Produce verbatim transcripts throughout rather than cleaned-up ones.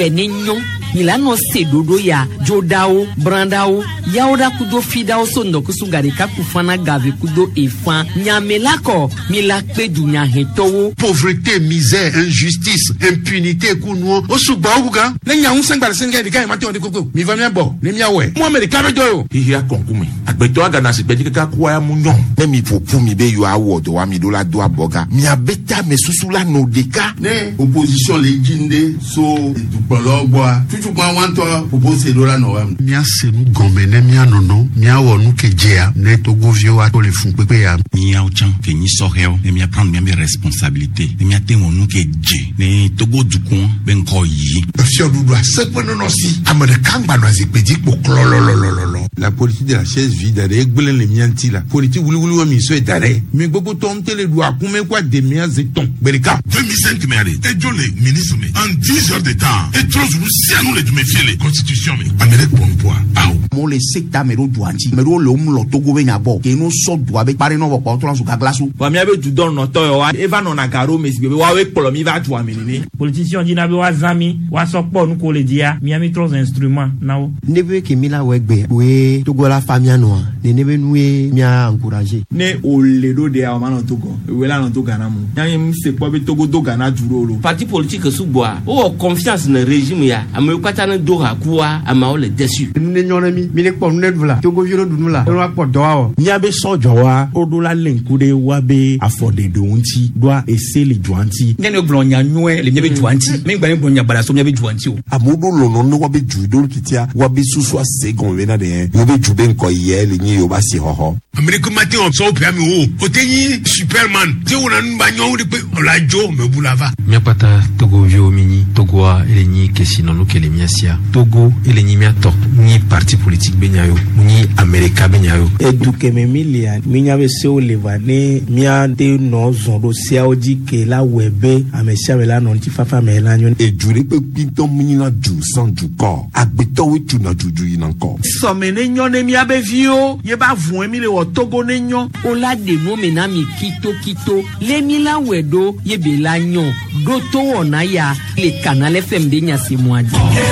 we ne nyon milano sedodo ya jodao brandao yaoda kudo fidao sondo kusugari kakufana gave kudo efan nyamelako milakpe dunya hetowo pauvreté, misère, injustice, impunité kuno osubauga ne nya un sangba senga de kai mate on de koko mi va mi bo ne mi awe mo me de ka bejo hiya konkumi agbeto aga na se beji ka kwa ya munyon ne mi popu mi be yo award wa mi do la do aboga mi abeta me susula no deka ne opposition le jinde so dupolo boa tutu kwa wanto propose do la no wa mi asenu gombe ne mi anono mi awo nu kejea ne togo vio wa to le fun pepe ya mi a ochan ke ni soreo ne mi a prendre mes responsabilités ne mi a te wonu ke je ne togo dukun ben ko yi fio du do sepono no si amade kangba no azipedi po klololololo. La politique de la chaise vide avec gbelen le mianti la politique wuli wuli wa mi so edare mi gbogbo ton tele do akume kwa de mia zeton berika deux mille cinq mais allez et jolé ministre mais en dix heures de temps et trop nous si nous les méfier les constitution mais amérique bon poids ah mo le secta mero duanti mero lo mlo togo be nyabo ke no so do abe pare no bo to la su ka glasu wa mi abe du don no to wa eva no na garo me sibe wa we polo mi va tu amini politicien di na be wa zami wa so po nu ko le dia mi ami trois instruments nawo nebe ke mila wegbe we togo la famia no ne nebe nuwe mi a encourager ne o le do de a ma no togo we la no to gana mu yan mi se po be togo do gana duro lo parti politique sous bois o confiance na régime ya amoy kwata na do ha kuwa ama o le déçu ne nyona mi mi ne ko ne vla togo viro dunu la no akpo do wa ni abe so jowa o do la lenkude wa be afode do nti do a ese le juanti ne ne blonya nwe le nyebe juanti me gba ne blonya bala so nyebe juanti o amodo lo no no wa be judo kitia wa be susu asegon we na de yo be jube nko ye le nyi yo ba si hoho amérique matin on so pe ami o o teyi superman ti wona nba nyon de pe la jo me bulava mi pata togo vio mini togo a ele nyi kesi no no kele miasia togo ele nyi miato ni parti politique benyayo ni america benyayo eduke me milia minya be se o levane mia de no zondo sia oji ke la webe amesia be la no ti fafa me la nyon ejure pe pinto minya ju san ju ko agbeto we tu na juju yin nko so me ne nyon ne mia be vio ye ba vun mi le wo togo ne nyon o la de no me na mi kito kito le mi la wedo ye be la nyon do to ona ya le canal F M de nya se moadi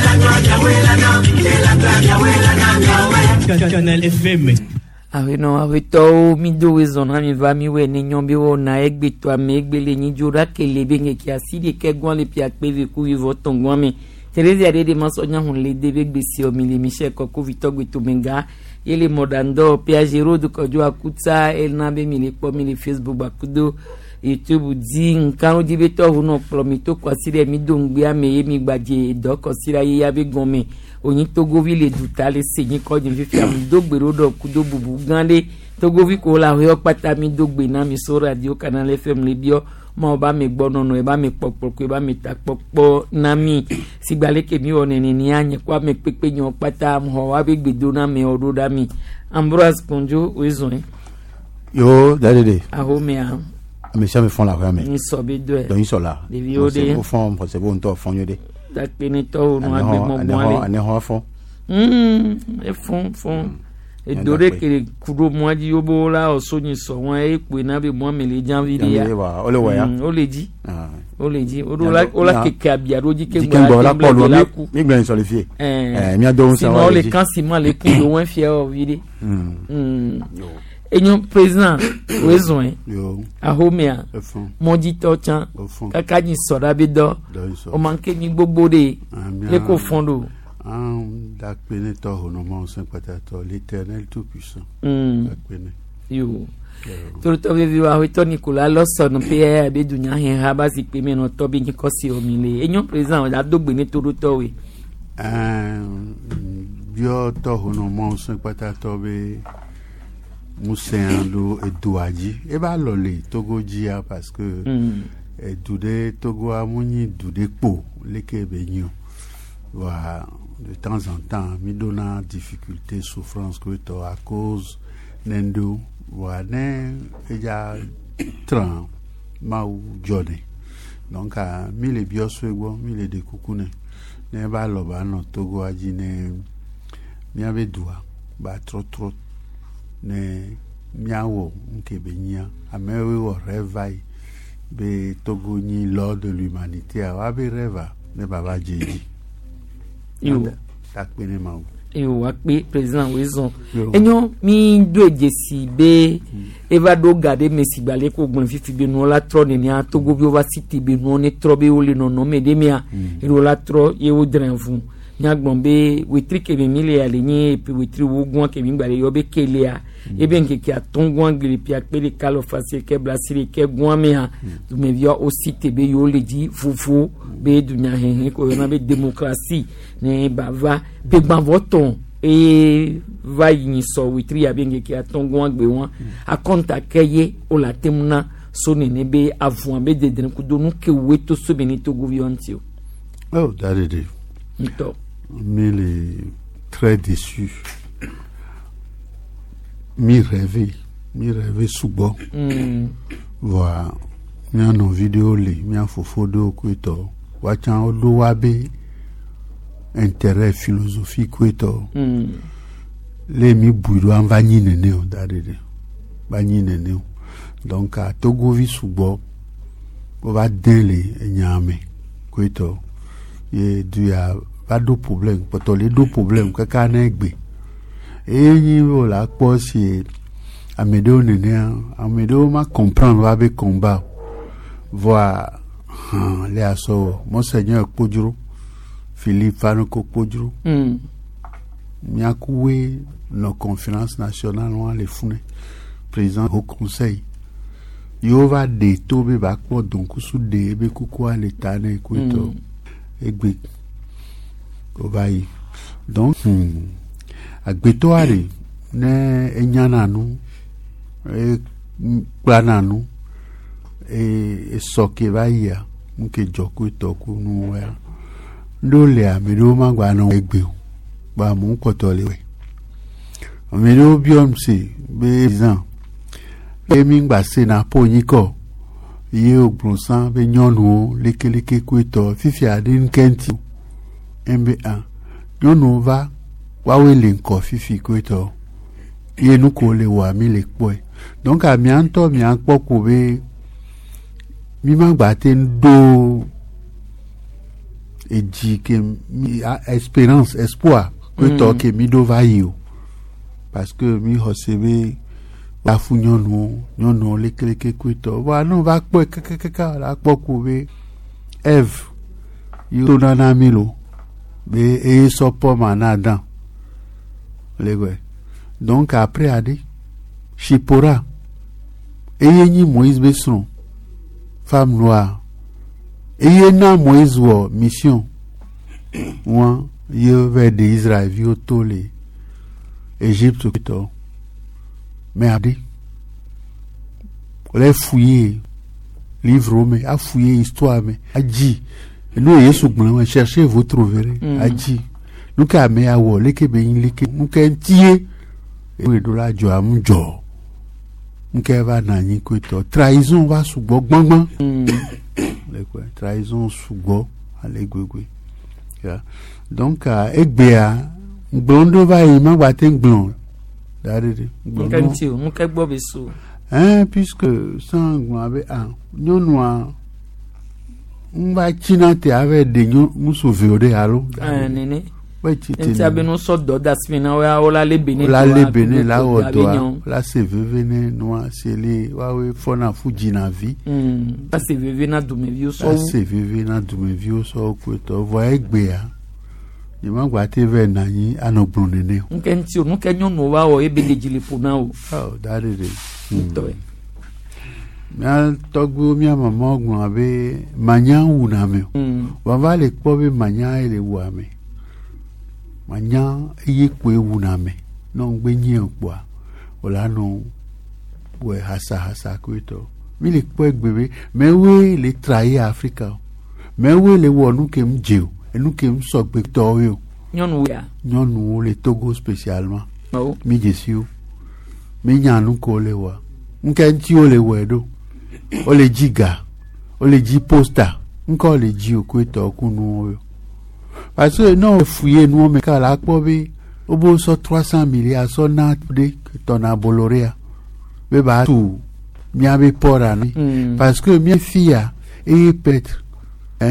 canal F M awe no awe to mi do wezona mi va mi we ne nyon bi wona egbe to ame egbe le nyi jura ke le benye ki asidi ke gwan le pia pe ve ku vivo tongwan mi Terezi ade de masonya hun le debe gbe si o mi le Michel Koko Vitogbe to menga ele modando Pia Jero du kojo akuta el na be mi le po mi le Facebook bakudo YouTube di nkan di beto huno promito kwasire mi dongbe ameye mi gbaje do kosira ye ya be gonme oyin Togovi le dutale seyin ko jin fifi am dogbero do kudo bubu ganle Togovi ko la ho pata mi dogbe na mi so radio Canal F M le bio mo ba mi gbono no e ba mi popo ko e ba mi ta popo na mi sigbale ke mi woni ni ni anye kwa me pepe nyon pata mo wa be gbedo na me odo da mi Ambroise Konjo oizon yo dadede aho me a mais ça me font la rame ni so be do donc ils sont là c'est au fond c'est bon to fond yode da penito no agbe mo mo ane ho fond mm e fond fond e dore ke kudo mo di obo la o so ni so won e pe na be mo me le jan video ya o le wa ya o le ji o le ji o la o la ke ka bia roji ke gba la polo mi mi gba so le fie eh mi ado sa wa le kan si mo le ku do won fie o video mm enyo president wezon ahomea moji tochan kakaji sora be do o manke ni gbogbo de le ko fondo ah dak pene to hono mo sen patato l'Éternel tout puissant dak pene yo to to be viwa ho to Nicolas Lawson pe be dunya hen ha ba si pe me no to bi ki ko si o mi le enyo president da dogbe ni to to we ah bio to hono mo sen patato be Mousséandou et Douadji et bah lolé Togo dia parce que et Doudé Togo a mouni Doudé po les Québécois voilà de temps en temps mi donna difficulté souffrance que to à cause n'endo voilà et ya tran mau joné donc à mi les bioswego mi les découcouné ne ba loba no Togo a dit ne mi avait doigt ba trop trop ne miawo nkebenya amewe wo revai be Togo ni lors de l'humanité a be reva ne baba jeji yo ta pene ma yo wa pe president wezon enyo mi do ejesi be eva do gade mesi gbale ko gbon fifi be no la tro ni a Togo bi over city be no ni tro be o le no no me de mia iro la tro ye o dren fun nya gbon be wetri ke be mile ya le ni pe wetri wo gun ke mi gbale yo be kele ya ebe nke ki atongon gli pi akpele kalo fasi ke blasiri ke gun me ha du me via o city be yo le di fufu be dunya hen ko na be démocratie ne bava be gban voton e va yin so witri ya be nke ki atongon gbe won akonta keye o la temuna so ne ne be avon be de den ku do nu ke weto so be ni Togo vionti oh dadede mito mais les très déçu mi rêver mi rêver subo mm. Voilà mi en vidéo le mi en fofodo kwito wachan odo wabe intérêt philosophique kwito mm. le mi buido an vanyi nene o dadede vanyi nene o donc a Togo vi subo o va dele nyame kwito ye du ya pas de problème poto le do problème kaka na egbe eyi o la po si amedo nene amedo ma comprendre va be combat voir les asso monseigneur Podjuru Philippe Fanoko Podjuru mm. Miakoué la conférence nationale on les fune président au conseil yo va de tobe ba ko donc sous de be kukwa l'état ne kuito egbe o vai donc hmm. agbetoare ne enyananu e plananu e soke vaya nke joku toku nu wa ndole amedo magwa no egbe ba mu kotole we amedo biomsi be zan e mi ngba se na ponyiko ye ogbonsan be nyonu lekeleke kwito fifi adin kenti mba nyonu va wawe le nko fifi kwito ye nu ko le wa mi le po donc a mi anto mi anpo ko be mi ma gba te ndo eji ke mi a espérance espoir kwito mm. ke mi do va yo parce que mi hosebe la fu nyonu nyonu le keleke kwito wa no va po kekeka la po ko be Eve yo na milo be e so po manadan legwe donc après a dit Chipora eye ni Moïse Besson femme noire eye na Moïse wo mission wa yo vers de Israël vio tole Égypte to mais a dit on a fouillé livre mais a fouillé histoire mais a dit nous yesu gbon cherchez vous trouverez a dit nous ka me awo leke be yin leke nous ka ntie e do la jo am jo nke va na yin ko to trahison va sugbo gbongbon le quoi trahison sugbo ale gwegwe ya donc egbe a gblondo va yi ma gba te gblon darede gblondo nti o nke gbo be so hein puisque sangun ave a nyonu a mba china te ave de nyu musoveode alo ah nene ouais tu tu as besoin sort d'odasmina ou la lebene la lebene la odo la sevevene noa sele wa we fona fuji na vi mm la sevevena do me viu so la sevevena do me viu so ko to vo egbe a ni ma gba te ve na yin anogbon nene nke nti o nke nyon no wa o ebe dejile pona o oh dare de to e na togbu mi amama ogun abe manya wu na me wa va le po be manya ele wu ame manya eye ko ewu na me no ngbe yin opo a ola no we hasa hasa ko to mi le po egbebe me we le trahir Africa me we le wonu ke mje enu ke mso gbe to yo nyonu ya nyonu le Togo spécialement oh mi jesiu mi nyanu ko le wa nke nti o le wedo o le jiga o le ji poster nko le ji okweto kunu yo parce que non fouiller nous me ka la po bi o bo so trois cents milliards so na de ton aboloria be ba tu mi ave pora ni parce que mi fia et peut hein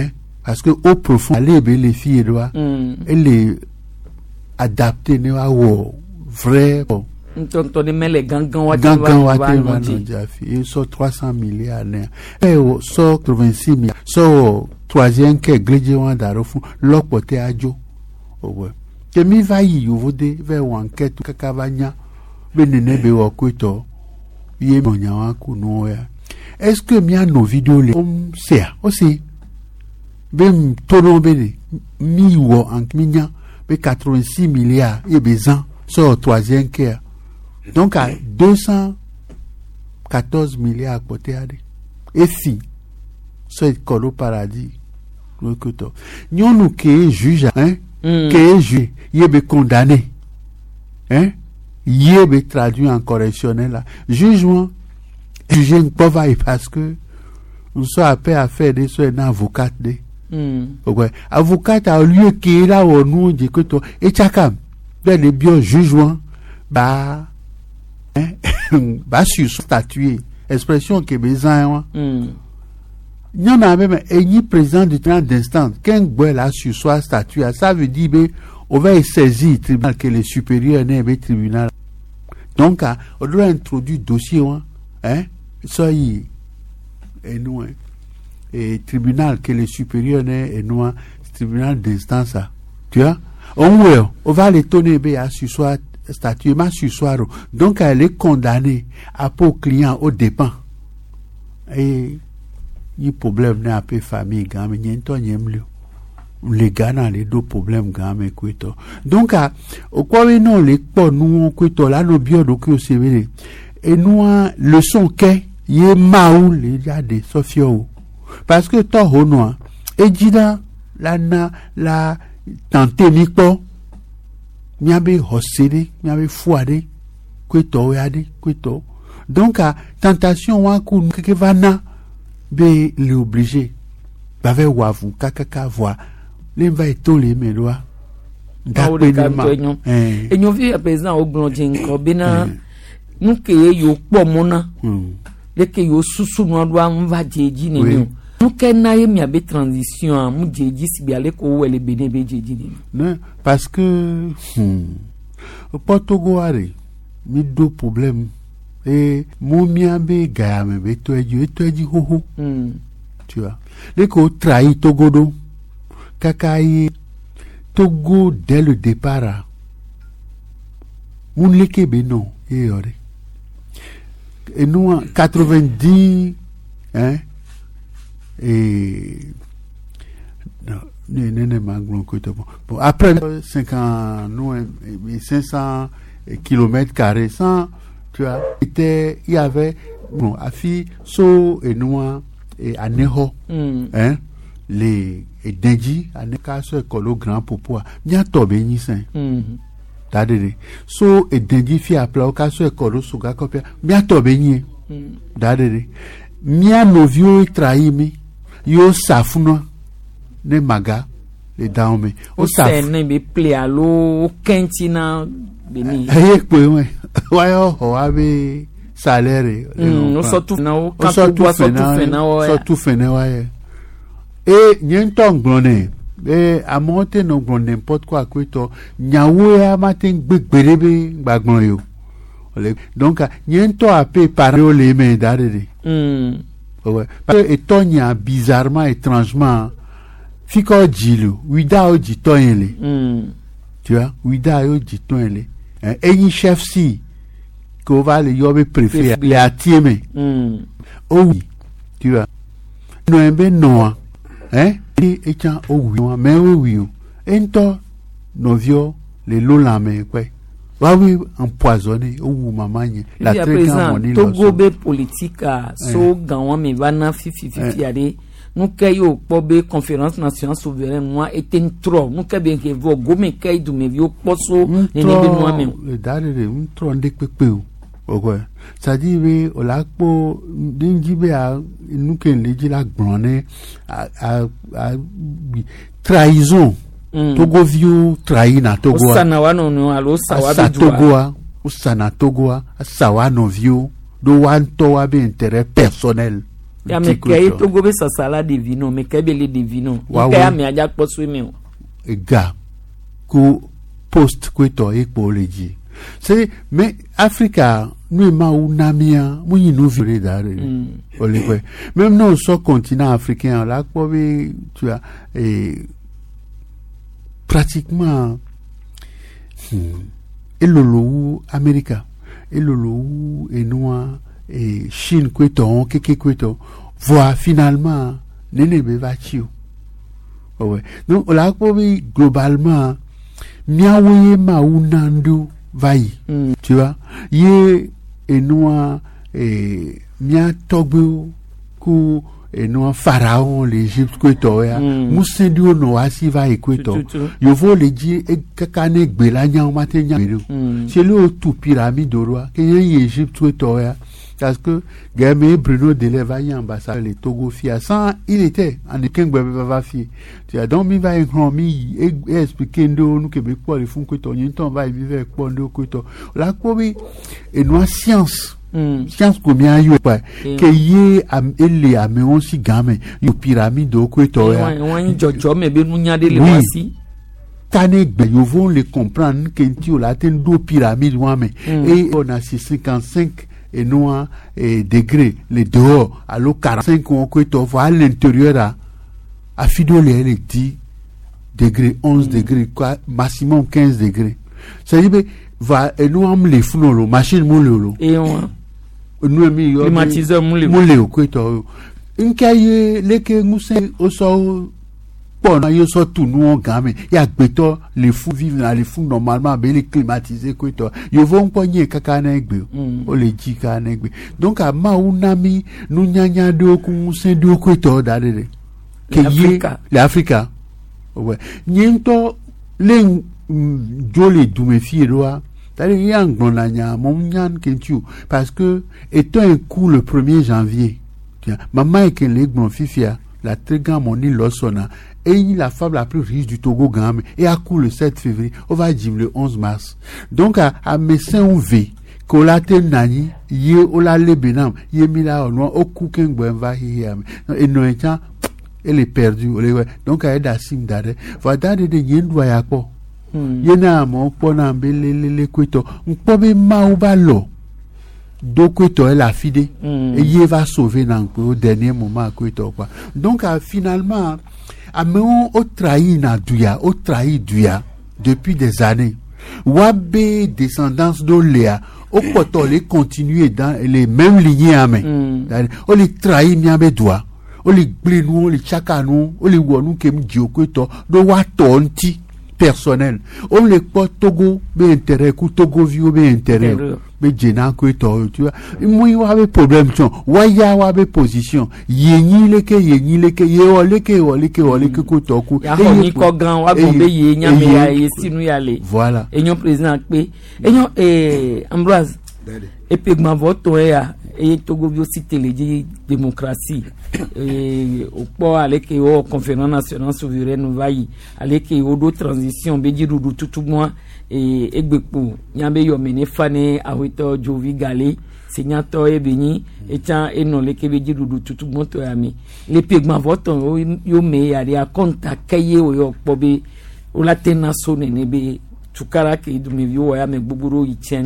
parce que au profond aller be les filles doit elle est adaptée ne wa wo vrai bon tonton de mele gangan wa gangan wa te va no jafi et so trois cents milliards ne e o so quatre-vingt-six milliards so troisième que gleje wan daro fún lopote ajo owe ke mi va yi yo vode ve wan ke tu kakabanya be nene be wo kwito ye monya wa ku no ya est-ce que mi a no vidéo le om sea aussi ben tono be mi wo en minya be quatre-vingt-six milliards et bezan so troisième que donc à deux cent quatorze milliards à côté à et si c'est colo paradis le couteau nous nous qui est juge hein qui est juge il est condamné hein il est traduit en correctionnel là jugement juger une pauvre parce que nous sommes appelés à faire des soins d'avocat de ouais avocat a lieu qui est là au nous dit que toi et chacun ben les bio jugement bah hein bah sur statuer expression que besoin il y en a même un président du tribunal d'instance qu'un boy là sur soit statuer ça veut dire ben on va saisir tribunal que les supérieurs n'est pas tribunal donc on doit introduire dossier hein ça y et nous et tribunal que les supérieurs n'est et nous tribunal d'instance tu vois on on va les donner ben à sur soit statut ma sursoir donc elle est condamnée à pour client au dépens et il problème n'a pas famille gamme niento nyemlu les gars dans les deux problèmes gamme kwito donc au quoi non les pas nous kwito là nos bio donc c'est vrai et nous leçon que y maou les gars de sofio parce que toi hono et dida la na la tenter ni pas miabe hosede miabe fuade kwito yade kwito donc à tentation wa ku keke vana be le obligé bave wavu kakaka voix les va etole meloa ndakwe ma eh enyo vi apesa ogbonjin ko bina nuke yo po mona leke yo susu no do an va jeji ni ni nuke na ye miabe transition mu jeji si bi ale ko wele bene be jeji ni non parce que au Portugal mi do problème et mon miabe gaame be to eju to eju ho ho tu vois les ko trahi Togodo kakai Togo dès le départ mon leke be non et ore et nous en quatre-vingt-dix hein et non ne ne manglon ko to bon après cinquante nous cinq cents kilomètres carrés cent tu vois était il y avait bon afi so et noir et aneho mm. hein les et denji aneka so ekolo grand popo nya tobe yin sen mm dadede so et denji fi apla o ka so ekolo suga kopia nya tobe yin mm. dadede mia novio trahi mi yo safuno ne maga le daome o saf ne be play alo kentina beni aye pe won wa yo ho abi salaire no so tu na o ka so tu so tu fe na o so tu fe na wa ye e nyen gbonne e amonte no gbon n'importe quoi kwito nyawo ya matin gbegberebe gbagbon yo donc nyen to ape par le me dade mm ouais parce que etonia bizarrement étrangement fiko djilo wida o jitonle mm tu vois wida o jitonle un chef si qu'on va le yobe préféré les atieme mm oh oui tu vois non ben non hein et et tiens oh oui mais oui oui ento novio les lolame quoi wa oui empoisonné ou mamanye la très monnaie Togo be politique so ganwa me bana fifi fifi ade nous kayo pobe conférence nationale souveraine moi était trop nous ka bien que vo gome kay du me vio poso ni ni moi même le dare un trop de pepe o ça dit oui o la po dinjibe a nous ken le la gbonne a a trahison Togo vio trahina Togo sana wano no alo sawa bi Togo usana Togo sawa no vio do wan to wa be intérêt personnel ya me kay to go be sasala de vino me kay bele de vino kay me aja po swimi o e ga ku post kweto e po leji c'est mais Africa nous ma unamia mu yinu vire dare ole kwe même non so continent africain là quoi tu as et pratiquement et lolo America et lolo et noir et Chine kweto keke kweto voit finalement nene be vachio ouais donc là quoi globalement miawe ma unando vai mm. tu vois ye et noir et mia togbo ku et noir pharaon l'Égypte kweto ya musendi ono asi vai kweto yo vo le di e kakane gbela nya o matenya c'est le tout pyramide roi que y Égypte kweto ya parce que Gamé Bruno Deleva ambassadeur le Togo fia sans il était en équipe va fi tu as donc mi va en mi expliquer nous que be quoi le font que ton ton va vivre quoi ndo que to la quoi et nous science science combien yo pas que y am ele am on si Gamé yo pyramide ko to ya on jojo me be nunya de le wasi tane gbe yo vont le comprendre que tu la ten do pyramide wa me et on a cinquante-cinq et noir et degrés les dehors à l'eau quarante-cinq on peut voir à l'intérieur à à fidolé les dix degrés onze mm. degrés quoi maximum quinze degrés ça dit va et nous am les founo machine moulolo et on nous mi yo climatiseur moulolo moulolo ko to nkaye leke nguse o so bon yo so tout nous on gamme ya gbeto les fous vivent dans les fous normalement mais les climatisés ko to yo vont pogner kaka na egbe o le ji ka na egbe donc a ma unami nu nyanya de ku sen de ko to da de que l'Afrique ouais nyento le jole du me fiero tali yang bonanya mon nyan kentu parce que étant un coup le premier janvier tiens maman et que les bon fifia la très grande moni losona et la femme la plus riche du Togo Game et à coup le sept février on va dire le onze mars donc à à messin on v kolate nani ye ola le benam ye mila ono o kuken gbenva hier et no etan elle est perdue donc à da sim dare va dade de yendwa yapo yena mo pona mbelele kweto npo be ma o ba lo do kweto elle a fidé et ye va sauver nan au dernier moment kweto quoi donc à, finalement Améon au trahi na duya, au trahi duya depuis des années. Wabe descendance d'Oléa, au potole continuer dans les mêmes lignées amé. On les trahi miabe doa, on les blinou, on les chakanou, on les wonu kem diokoto, do watonti personnel. On les pot Togo, be intérêt, ku Togo vio be intérêt. Be djena kweto, tu vois. Moi, wabe problème, tu vois. Waya wabe position. Yenyi leke, yenyi leke, yewa leke, yewa leke, yewa leke kweto ku. Ya honi ko grand, wabombe yenya me ya yesinu yale. Voilà. Et yon président pe. Et yon, eh, Ambroise. Et puis, ma vote, ya. Et Togo vio cité les démocratie. Et au port, avec la conférence nationale souveraine, vaille, avec la transition, bédi doudou tout moi, et Egbepo, Nyambe Yomene Fane, Awito Jovi Gale, Signato et Beni, et tiens, et non, les Kébédi doudou tout moi, toi, ami. Les pigments votent, Yome, y a compte à Kaye ou Yokbobe, ou la tenaso, nebe, Tukara, qui est de mes vieux, mais Bouburo, y tient.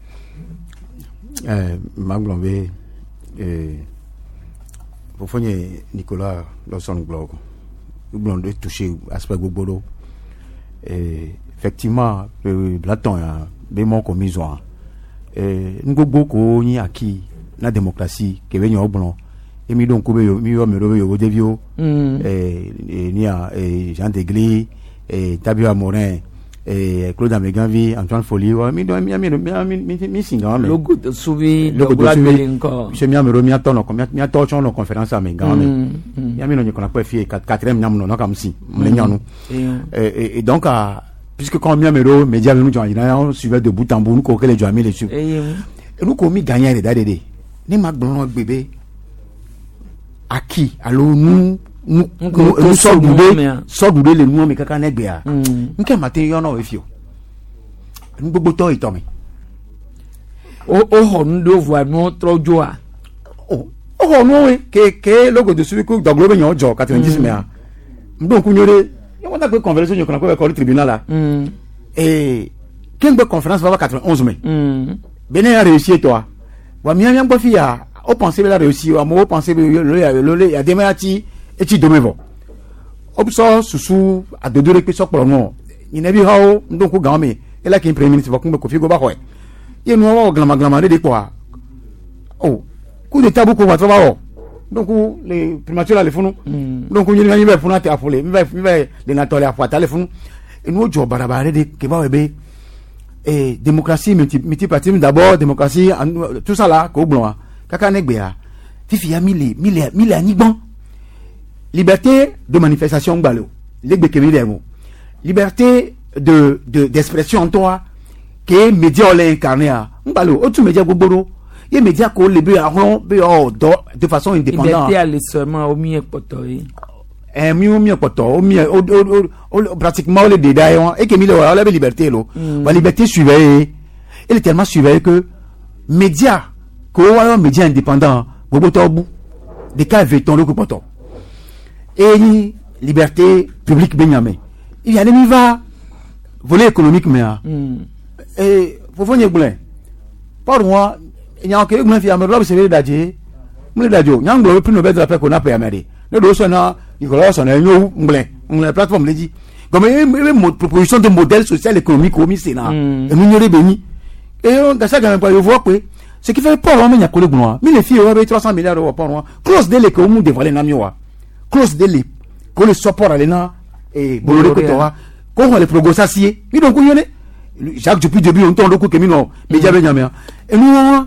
Euh, Maglombe, et pour faire Nicolas Lawson Blog, nous avons touché aspect Bouboro. Et effectivement, le Blaton a bémon comme ils ont. Et nous avons beaucoup acquis la démocratie qui est venue au blanc. Et nous avons mis au milieu au Devio, et ni à Jean Degli, et Tabia Morin. Et Claude Améganvi, Antoine Folie, mi do mi mi mi mi singa me logo de suivi logo de suivi je mi amero mi atono ko mi atocho no conférence Amégan me mi mi no ko na kwa fie quatrième nyam no comme si me nyanu et et donc puisque quand mi amero média nous joindre on suivait de bout en bout nous ko que les joindre les suivre et nous ko mi gagner les dadede ni magbon bébé à qui alors nous nous nous sommes doudés sommes doudés les nous mais kaka negbea nke matin yo na we fio nous gbogbo to ito mi o o ho ndo voix no trojoa oh oh non oui que que logo de celui que dans globe nyo jo quatre-vingt-dix mais donc nyore y on a que conversation nyo ko ko tribunal là et quelle conférence va quatre-vingt-onze mai Benin a réussi toi wa mi am fi ya o penser la réussi wa mo penser le le ya demati et tu demain bon obso susu a de deux que so pour non il n'a vu how donc gamé et là qui premier ministre va ko fi go ba ko ye no wa glama glama de quoi oh coup de tabou ko va travailler donc les primatures là les funu donc ñu nga ñu be funu ati afole mi be mi be de na tole afata le funu et nous job barabara de ke ba be et démocratie multi multipartisme d'abord démocratie tout ça là ko blon kaka negbe ya fifi ya mille mille mille anigban liberté de manifestation gbalo legbe ke mi demo liberté de de d'expression toi que média ole incarné a gbalo o tu média gogboro ye média ko le be ahon be o de façon indépendante liberté aller seulement au mieux potoyi eh mi o mi poto o mi o pratiquement le détail et que mi le la liberté lo la liberté surveillée elle est tellement surveillée que média ko wa média indépendant bobo tobu de cas veton le poto et ni liberté publique benyame il y a des mi va volet économique mais et faut venir boulin par moi il y a que me fi amelo se le daje me le dajo nyanglo prix Nobel de la paix qu'on a payé améré le do sona Nicolas sona nyo ngle ngle plateforme le dit comme une proposition de modèle social économique au Sénat et nous n'y béni et on gasa quand même pas voir que ce qui fait pas vraiment y a collé gloire mais les filles ont trois cents milliards d'euros par mois close de l'économie dévoiler namioa close de l'é que le support à l'ena et bolore que toi qu'on va les progressacier mais donc on y est Jacques depuis début on tourne le coup que mino mais j'avais jamais et nous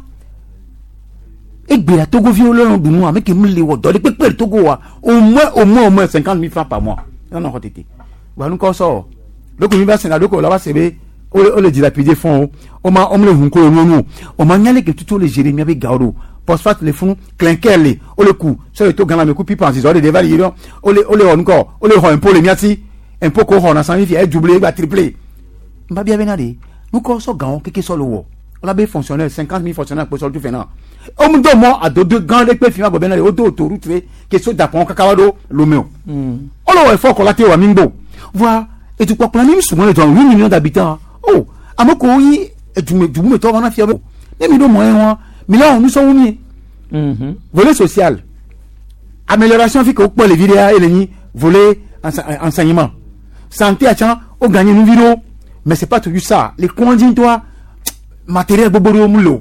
et bien la Togo violent du mois mais que mille euros dans les pépères Togo au moins au moins au moins cinquante mille francs par mois non non côté bah nous comme ça donc on va sénat donc là va c'est on on le dilapider fonds on m'a on me le hunko non non on m'a nyalé que tout les Jérémie avec Gauro phosphate les fonds clinquer les au le coup ça le to gana me coup puis penser on les dévaler on les on les encore on les un peu les miati un peu qu'on a cent mille et doubler va tripler m'a bien venadé nous comme ça gaon quelque soit le wo on a bien fonctionnaire cinquante mille fonctionnaires pour sortir maintenant on me donne moi à deux grands les final go benale auto autoroute que so dapon kakawado lomeo on le faut qu'on la théo mingo voilà et tu crois que la même souvent les huit millions d'habitants oh amoko yi et tu me tu me toi on a fier les millions moins mais là nous sommes mis volet social amélioration fait que pour les vidéos et les ni volet enseignement santé à on gagne une vidéo mais c'est pas tout ça les condignes toi matériel boboro mulo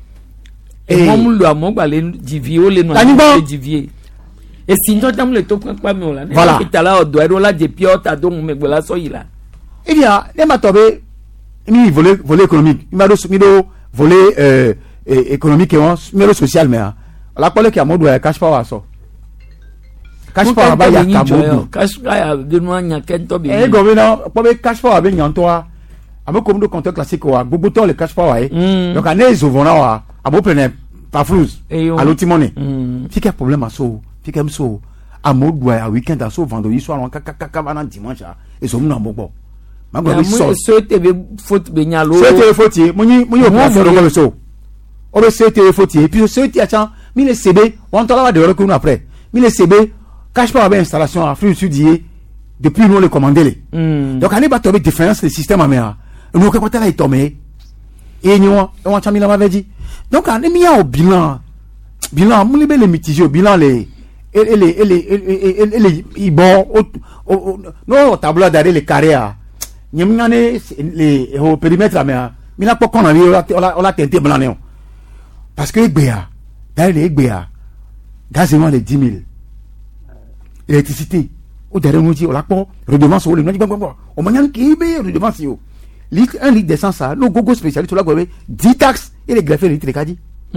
et moi mulo amo ba le divio le no le divie et sinon tam le to pa me ola voilà et là do ero la de piota do me gbola so yila il y a les matobe mi volet volet économique mi do mi do volet euh économique et mi social mais la pole ki amodo e cash power so cash power ba ya kamodo cash power de no anya kento bi e governor po be cash power be nyanto a abo comme de compteur classique wa gbogbo to le cash power e donc ane izovona wa abo prene pa flous à l'outimone fi que problème à so fi que so amodo a weekend à so vendredi soir on kaka kaka va dimanche et so mu na bobo ma go be so so te be faute be nyalo so te faute mo ni mo yo pa so go so o be so te faute et puis so te acha mi le C B on to la de reconu après mi le C B cache pas avec installation à flux studié depuis nous le commander les donc allez ba tomber différence le système améa nous que côté là il tomber et nous on chamila m'avait dit donc on est mis au bilan bilan mo le mitigé au bilan les et les et les et les bon non tableau d'arrêt les carrés nyamngane les au périmètre améa mi la poko na on la on la tenté blanc néon parce que gbea d'ailleurs les gbea gazement les dix mille électricité au derrière nous dit on la port redevance au le on m'a dit qu'il y a redevance yo litre un litre d'essence ça nos gogo spécialistes là gobe dix taxes et les greffes litre kadi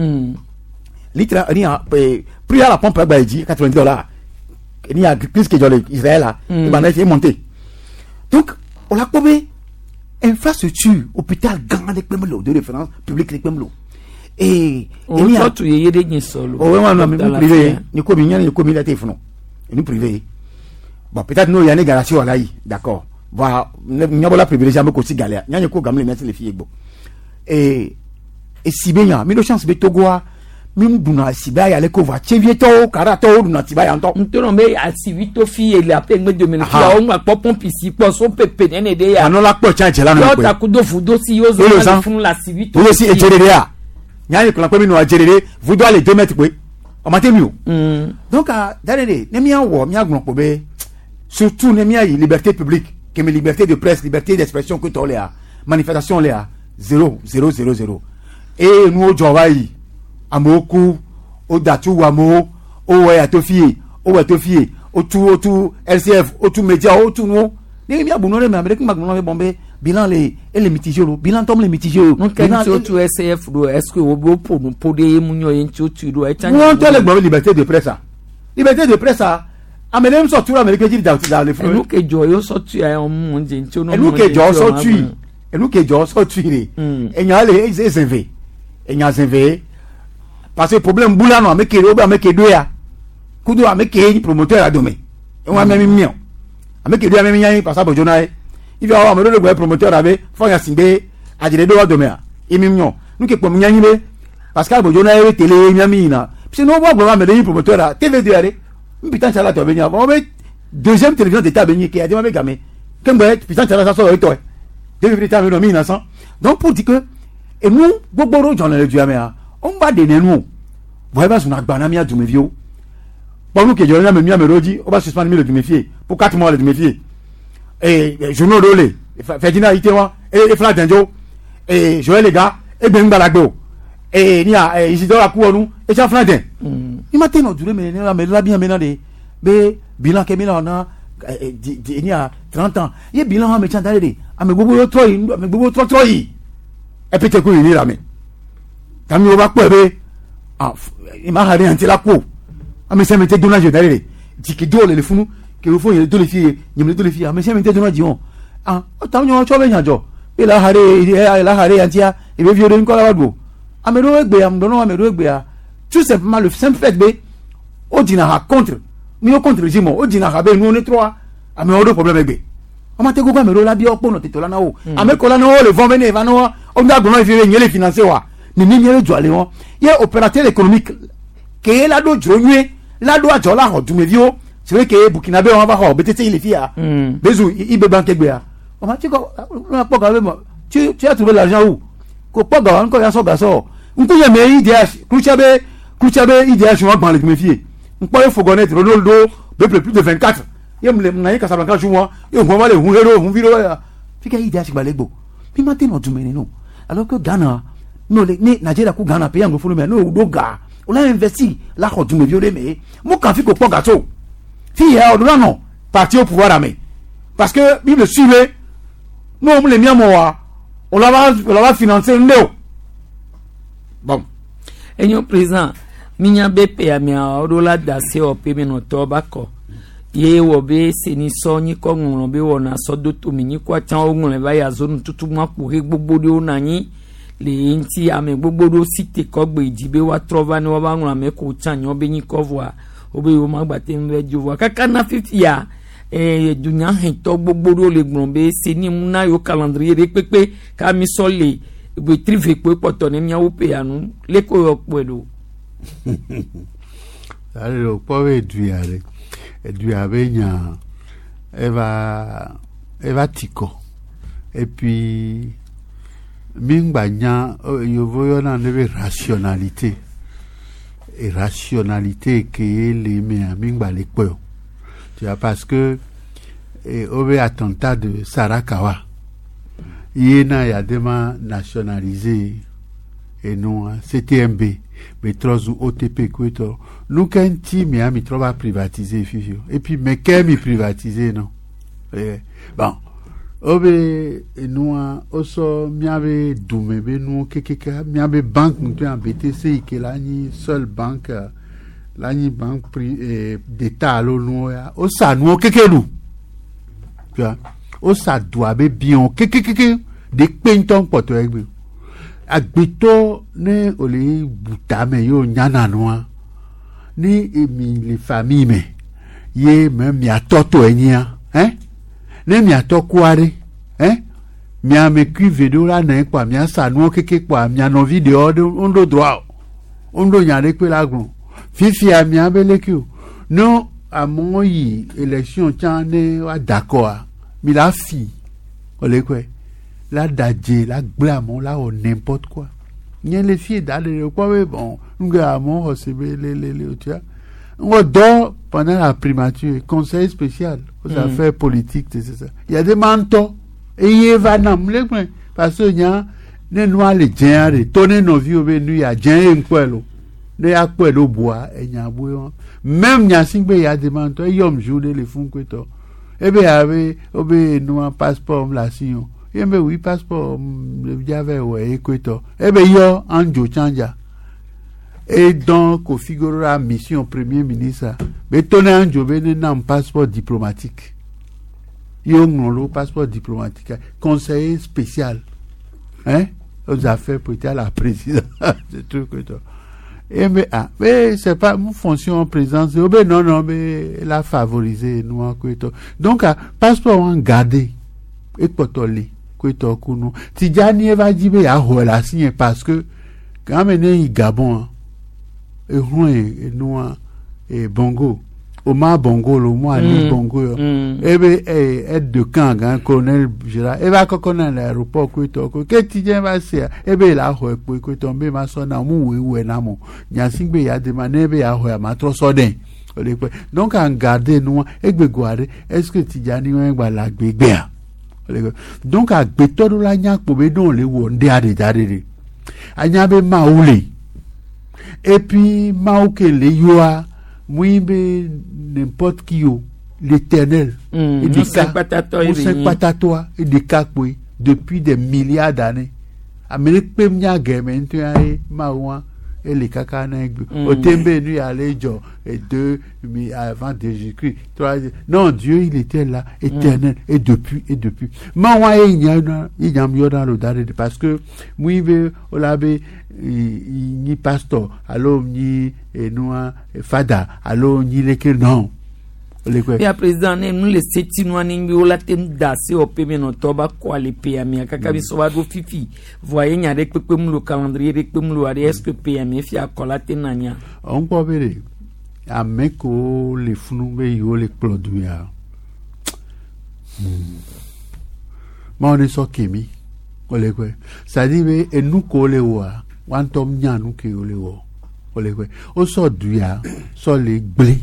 litre rien prix à la pompe là ba dit quatre-vingt-dix dollars il y a plus que dans Israël là il va être monté donc on la gobe infrastructure hôpital grand de Pemlo de référence public de Pemlo et il y a tout y a des solo oh ouais non mais privé ni ko binya ni ko mi la téléphone ni privé bon peut-être nous y a une garantie là d'accord voilà n'y a pas la privilégié avec aussi galère n'y a ko gamle mettre les filles bon et et si bien mi do chance be Togo min duna sibaya le ko va chevieto karato duna sibaya nto ntoro me asivito fi ele ape ngbe domene fi o nwa popon pisi po so pepe nene de ya anola po chanche la no ko ta kudo fudo si yo zo na fun la sivito wo si ejerere a nyani ko la pe mi no ajerere vous doit les deux mètres pe o ma temi o donc a darere ne mi awo mi agbon po be surtout ne mi ayi liberté publique que mes liberté de presse liberté d'expression que to le a manifestation le a zéro zéro zéro zéro et nous o jowa yi amoku o datu wamo o we atofie o we atofie o tu o tu L C F o tu média o tu no ni mi abuno le me amerique magno me bombe bilan les et les mitigés bilan tom les mitigés non quand tu tu S C F do est-ce que o bo pour nous pour des munyo yin tu tu do e tani non tele gbo liberté de presse liberté de presse amene so tu amerique ji da da le fru que jo yo so tu ai on mon din tu no enu que jo so tu enu que jo so tu ni enya le ezeve enya zeve parce que problème boula no ameke ro ba ameke do ya kudu ameke promoteur adome e wa memi mio ameke do ya memi yan parce que jona e ifi awa amero le gbo promoteur abe fo yan singbe ajire do adome a emi mio nuke pom yan yin parce que jona e tele nyami na puis no bo gbo amere yin promoteur a T V deux are putain chala to be nya bo be deuxième télévision d'état be yin ke ade ma be game kembe putain chala ça so e to e de vérité me no mi na san donc pour dire que et nous gbogbo ro le diame a on va de nenu voyez pas son agbana mi adumé vieux bon nous que je na me mi ameroji on va suspendre mi le duméfier pour quatre mois le duméfier et journaux rolé Ferdinand Itewa et Fla Denjo et Joël les gars et ben balagbo et ni a Isidore Akuonu et Jean Flandin il m'a tenu duré mais mais là bien maintenant de be bilan que bilan na ni a trente ans il bilan me tient d'aller a me gbogbo trop me gbogbo trop trop yi et puis te ko ni la me tam yo ba po be ah ima hari anti la ko ame se mete dona je dalere tiki do le funu ke o fo yen do le fie nyim do le fie ame se mete dona ji on ah o tam yo cho be nyajo be la hari la hari anti a e be viore nko la wadwo ame ro egbe am do no ame ro egbe a tout simplement le simple fait be o dina ha contre mi o contre régime o dina ha be nu ni trois ame o do problème egbe o ma te gogo ame ro la bi o pono tetola na o ame ko la no le vont venir va no o nda gbo no fi nyele financer wa ni ni nyele jo ale won ye opérateur économique ke la do jonywe la do ajo la ho dumevio c'est vrai que Burkina Faso on va ho betete ile fia bezu ibe banque gbe a o ma ti ko na po ga mo tu tu as trouvé l'argent où ko po ga nko ya so ga so nku ye me idea kuchabe kuchabe idea so gban le dumefie npo e fogonet Ronaldo be plus de vingt-quatre ye mle na ka Casablanca juwa ye mo ma le hun hero hun viro ya fi ka idea si gbalegbo bi ma te no dumene no alors que Ghana no le ni Nigeria ku Ghana pe am funu me no do ga on a investi la ko du me violé mais mo kan fi ko po gato fi ya o do non parti au pouvoir amé parce que bible suivre non mo le mi amo wa on la va on la va financer ndeo bon enyo président minya bepe ya mi o do la da se o pe mi no to ba ko ye wo be se ni so ni ko ngun be wo na so do to mi ni kwa chan o ngun le ba ya zonu tutu mo ku re gbogbo de o na yin le nti ame gbogbo do site ko gbe idibe wa trova ni wa ba ngun ame ko chanyo be yin ko voa obe yo ma gba te nve jowa kaka na fifty ya eh dunya hin to gbogbo do le gbon be se ni mu na yo calendrier re pepe ka mi so le be trive pe poto ni mi awo pe anu le ko yo pedo ale lo pove duare duare nya eva eva tiko et puis Mingbanya, yo voyo na nebe rationalité. Et rationalité qui est les mea mingba le kweo. Tu vois, parce que, et obe attentat de Sarakawa, yena ya dema nationalisé, et non, C T M B, Metros ou O T P, kwito. Nous, quand ti mea mi trova privatisé, fifio. Et puis, mais qu'est mi privatisé, non? Et, bon. Obe noa oso miabe dumebe no kekeka miabe bank mtu en B T C ke la ni seule banque la ni banque pri eh, d'état lo no ya osa no kekelu tu vois osa doit be bien kekeke de penton poto egbe agbito ne ole butame yo nyana noa ni emi les familles me ye même mi atoto enya hein ne mi atokware hein mi a me cuive de la na kwa mi a sanu keke kwa mi a no video de on do droit on do nyare pe la gbon fifi ami abeleki o non àmọ́ yìí élection tán ní wa d'accord mi la fi ole kwe la daje la glamo la on n'importe quoi ni les filles d'aller quoi mais bon nga amon receber les les les tu vois on dort pendant la primature conseil spécial aux mm. affaires politiques c'est ça il y a des mentors et il va nam le parce que nya ne noa le genre tourner nos vies au venu ya gen nkwelo ne ya kwelo bois e nya boyo même nya singbe ya des mentors yom jour les fun kweto ebe ave obe noa passeport la siyo yembe oui passeport le j'avais ouais kweto ebe yo anjo chanja et donc au figurera mission premier ministre mais tourner anjo be na passeport diplomatique yo ngolo passeport diplomatique conseiller spécial hein aux affaires politiques à la présidence ce truc que et mais ah mais c'est pas une fonction en présence oh ben non non mais la favoriser nous en quoi donc ah, passeport en garder et potoli quoi kuno Tidjani eva dibe ya hola signe parce que quand même Gabon et Rouen et nous et Bongo Omar Bongo le moi Ali Bongo et ben aide de camp grand colonel Gérard et va connaître l'aéroport quoi to que Tidjani va c'est et ben là ho ko ko tomber ma so na mu we we na mo nya singbe ya de manebe ya ho ya ma tro so den donc en garder nous et gbegoare est-ce que Tidjani wen gba la gbegbe donc à gbetodo la nya po be don le wo nde ade jade anya be maule et puis maoke le yoa muibe n'importe qui yo l'éternel mm, et des patatois et des kakwe depuis des milliards d'années Amérique pemnya game ntuae mawa et les kakana au tembe nu aller jo et deux mais avant de Jésus-Christ non Dieu il était là éternel mm. et depuis et depuis mawa e nyana il nyam yoda lo dare parce que muibe olabe ni pasteur alors ni et noa fada alors ni leke non et à présent nous les setinois ningi ola tem dase au peme no toba kwa le P M A kaka bi so wa do fifi voyez nya de pepe mu le calendrier de pepe mu est-ce que P M A fi akola tenania on peut ver a meko le funube yo le cloduya ma on so kemi ole kwe ça dit be enu ko le wa wan tom nya nu ke ole wo ole kwe o so duya so le gble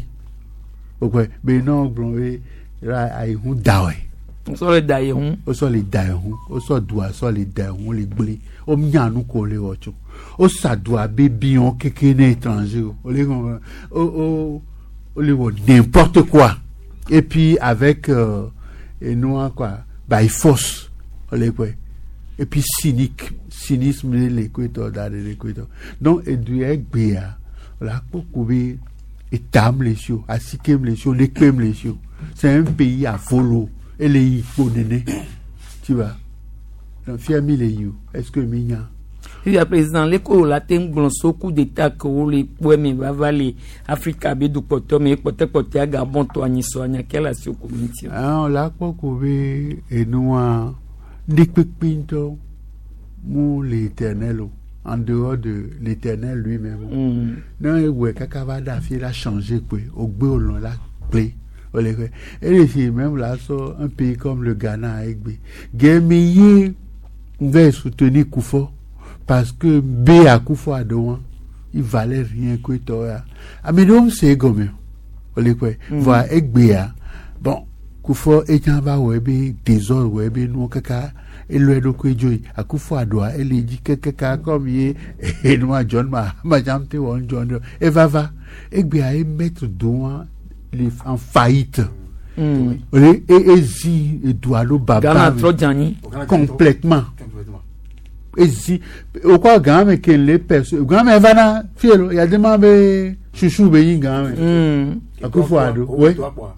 okwe be no gbonwe ra ai hu dawe o so le dai hu o so le dai hu o so dua so le dai hu le gble o nya nu ko le wo chu o sa dua be bion keke ne étranger o le o o o le wo n'importe quoi et puis avec euh, et nous quoi by force o le kwe et puis cynique cynisme les quoi dans les quoi donc et du egbea la pokubi et tam les choses, à sikem les choses, les pem les choses. C'est un pays à follow. Et les hyponés, tu vois. Donc, fiami les you. Est-ce que mignon? Il y a président, l'école, la tem glonso coup d'état que les poèmes va valer Africa bédou poto, mais peut-être pote à Gabon, toi, ni soigna, quelle a su community? Ah, on l'a quoi couvé, et nous, des quick pinto, mou l'éternel, en dehors de l'éternel lui-même. Mm. Non, ouais, Kakavada il a changé quoi. Au bout on l'a clé. Et ici même là, so, un pays comme le Ghana avec B. Guémier va soutenir Koufo parce que B à Koufo à Douan, il valait rien que toi. Ah mais donc c'est comme ça. Voilà, avec B à bon, Koufo et en bas ouais B désordre ouais B nous kaka. Et le do ko joy akufo adoa ele di kekeka comme ye et moi John ma ma jamte won John et va va et bien et mettre doigt les en faillite mm. et et si et doit le baba complètement et si au quoi gamme que les personnes gamme va na fiero il y a demandé chouchou be gamme mm. akufo ado oui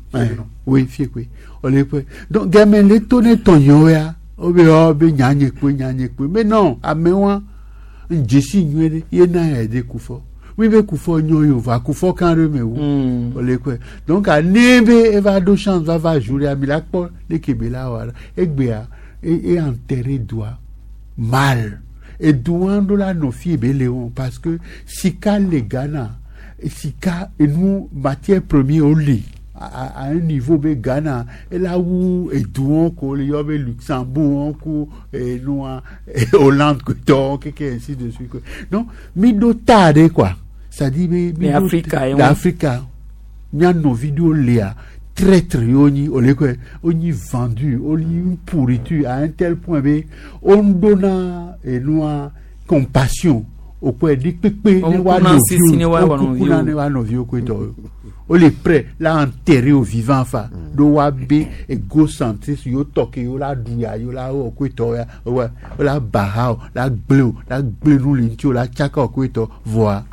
oui fie oui donc gamme les tonner ton yo ya obe obe nyanye kwe nyanye kwe mais non amewa njesi nywele ye na ya de kufo oui be kufo nyoyo va kufo kan remewu mm. ole kwe donc a nebe eva do chance va va jouer à milakpo le kebela wala egbea et et enterrer doigt mal et douando la no fie Léon parce que sika les Ghana sika et nous matière première au lit à, à un niveau de Ghana et là où et douon ko le yobe Luxembourg ko et nous et Hollande que donc que ainsi de suite non mi do tard quoi ça dit mais mais Afrique l'Afrique nya no vidéo léa traître yoni ole ko oni vendu oni pourriture à un tel point b on donna et nous compassion au point dit pepe ne wa no vieux ko to o le prêt là enterré au vivant fa do wa be égocentriste yo toke yo la duya yo la o ko to ya o la bahao la bleu la bleu lincho la chaka ko to voix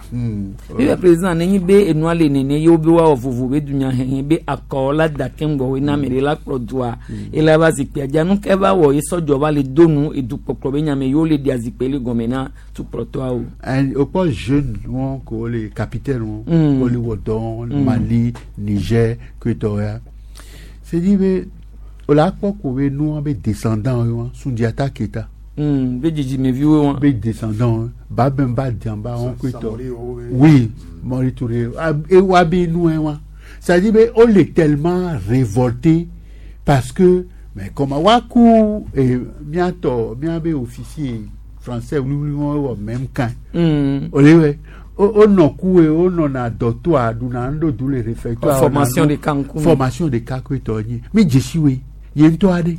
le président ni be enu ale nene yo be wa ovuvu be dunya hen be akola da kembo we na mere la produa e la ba zikpe ajanu ke ba wo isojo ba le donu edu popro be nyame yo le dia zikpe le gomena tu protoa o un au pas jeune on ko les capitaines on ko le wodon Mali Niger Equatorial c'est dit mais on l'a pas trouvé nous en descendants Sundiata Keita hum be jiji me viwo be descendants Babemba Diamba on Equator oui Mori Touré et wabi nous hein ça dit mais on est tellement révolté parce que mais comme waku et bientôt bien be officier français nous même quand hum olewe on no ku e on na docteur dunando dou les réfectoires formation de Cancun formation de Cancun mais jesiwe yento ade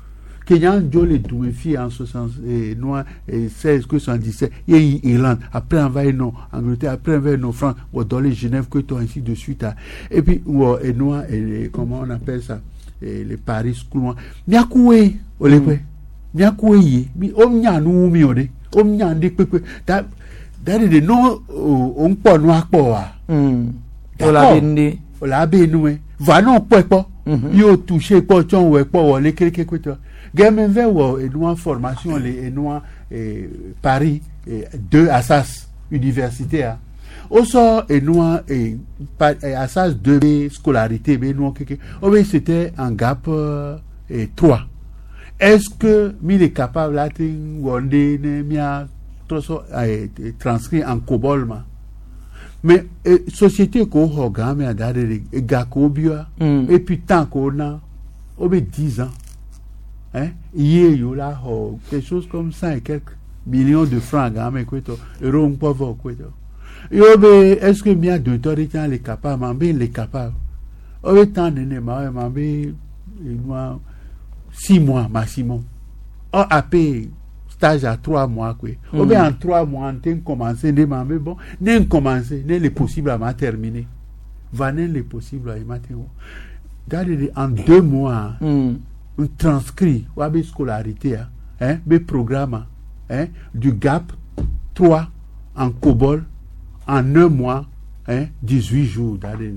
Kenyan Jole Douefi en soixante et noir et seize que soixante-dix-sept et Irlande après envahir non Angleterre après envahir non France ou dans les Genève que toi ainsi de suite et puis ou et noir et comment on appelle ça et les Paris clouan miakoué olekwe miakoué mi omnya nu mi ode omnya de pepe da dade de non on po no apo wa mm ola bende ola benu va non po po yo toucher po chon we po wole keke kweto gamen ve wo e no formation les e no e Paris deux Assas universitaire aussi et no e Assas deux scolarité mais no keke oh mais c'était en gap et trois est-ce que mi est capable là tin wonde ne mia a été transcrit en COBOL ma mais eh, société ko hoga me adare e gakobia mm. et puis tant qu'on a obe dix ans hein hier yo la ho quelque chose comme ça et quelques millions de francs ga me kweto euro un pauvre kweto yo be est-ce que bien d'autorité les capable mambe les capable obe tant de ne ma mambe moi six mois maximum or après stage à trois mois quoi mm. ou bien en trois mois on commencé de mais bon n'est commencé n'est le possible à m'a terminé va n'est le possible à m'a terminé en deux mois mm. on transcrit ou avec scolarité hein des programmes hein du gap trois en COBOL en un mois hein dix-huit jours d'aller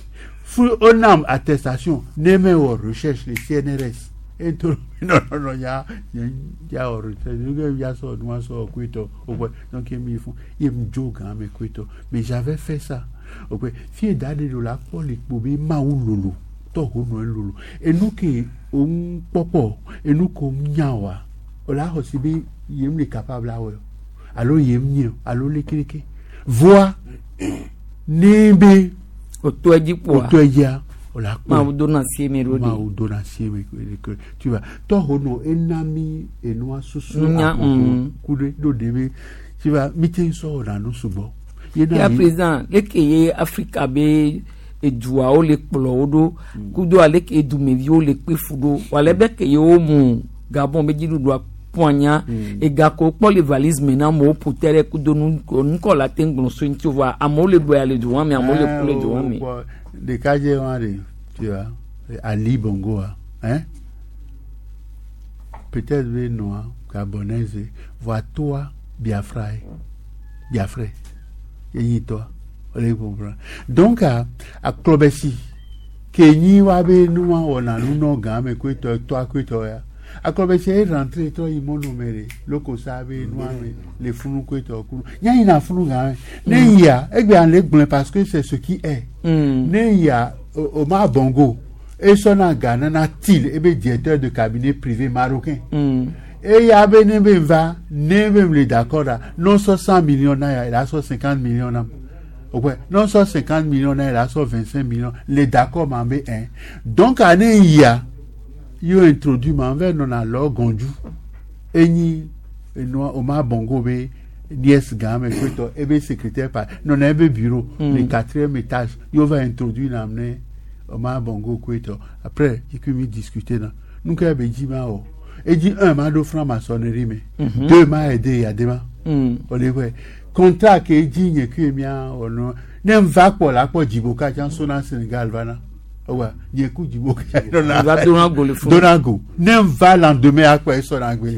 on a attestation n'est même recherche les C N R S et tout non non non ya ya or il y a ça moi ça kwito donc il faut il me joke mais kwito mais j'avais fait ça ok fille d'aller de la police bobi maululu to hono lulu et nous qui on popo et nous comme nyawa ola aussi bi yem les capable là allo yem nyo allo les krike voix nembe otoji po otoja ola ma udona sieme rodi ma udona sieme que tu vois to hono enami enwa susu kude do debe tu vois meeting so na no subo ya président lekeye Africa be edua o le polo odo kudo alek edu mevio le pe fudo wale be ke yo mu Gabon be jidu do ponya e gako po le valise mena mo putere kudo nu ko la tengbon so nti wa amole boya le duwa mi amole kule duwa mi de kaje wari tu vois Ali Bongo hein peut-être les noirs gabonais voit toi Biafra Biafra et toi on comprend donc à à Klobesi Kenyi wa be nous on a nous no game ko to toi ko to ya à Klobesi est rentré toi il mon numéré loko sabe nous les funu ko to ku nya ina funu ga ne ya e gbe an le gbon parce que c'est ce qui est ne ya Omar Bongo et son Ghana na til et be directeur de cabinet privé marocain et y a ben ben va ne ben le d'accord là non so cent millions naira il a so cinquante millions là ouais non so cinquante millions naira il a so vingt-cinq millions les d'accord m'embé un donc année il y a yo introduit m'envers non à leur gonju eni no o ma bongo be nièce gamme que et be secrétaire par non un bureau mm. le quatrième étage yo va introduire l'amener o ma bongo que après il que mi discuter là nous que be dit ma o et dit un ma do franc maçonnerie mais mm-hmm. deux ma aider à demain mm. on les ouais contrat que dit ne que mia o no nem va pour la pour Djiboka dans son Sénégal vana ouais il écoute Djiboka va Donago le fond Donago nem va lendemain à quoi son anglais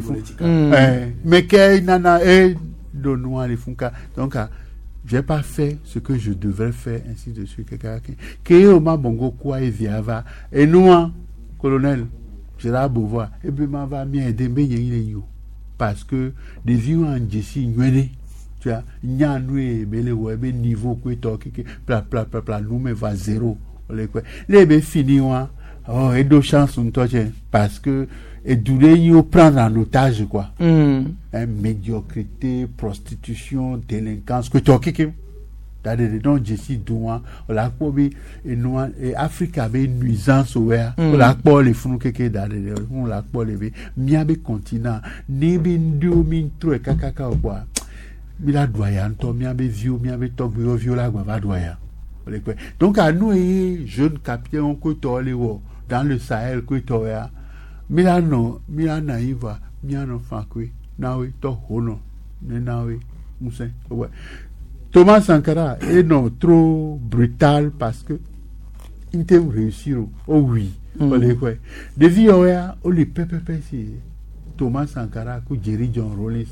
mais que nana et donnois les funka donc j'ai pas fait ce que je devrais faire ainsi de suite quelqu'un que au ma bongo quoi et viava et nous colonel Gérard Beauvoir et ben ma va bien aider mais il yo parce que des vieux en Jessie nuélé tu vois nyanoué belé ouais ben niveau quoi to qui pla pla pla pla nous mais va zéro les quoi les ben fini wa oh et deux chances on toi parce que et doulé yo prendre en otage quoi mm. hein, médiocrité prostitution délinquance que to qui d'ailleurs donc Jessie douan la ko bi et noir et Afrique avait une nuisance ouais mm. la ko les funu keke d'ailleurs on la ko les miabe continent ni bin du min tro kakaka quoi mila doyan to miabe vieux miabe to vieux vieux la va doyan donc à nous et jeunes capitaines on ko to les dans le Sahel ko to ya Milano, Milana Iva, Miano Fakwe, Nawe, Tohono, Nenawe, Moussen. Ouais. Thomas Sankara est non trop brutal parce que il t'a réussi. Oh oui, on les quoi. De vie, on les pépé si Thomas Sankara, que Jerry John Rollins,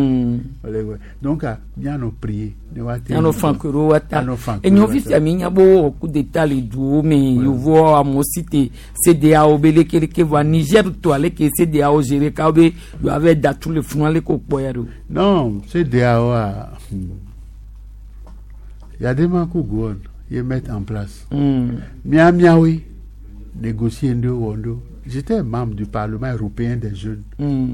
donc à bien nous prier. Miano Fankuro, Wata. Et nous vivons à Mignabo, coup d'état les douaux, mais you vois à mon site, C D A O, Bele, qui va Niger, toi, les C D A O, géré, Kabe, you avais d'atout le fond, les copoyaro. Non, C D A O, il y a des manques où ils mettent en place. Mia Miaoui, négocier de Wondo. J'étais membre du Parlement européen des jeunes. Mm.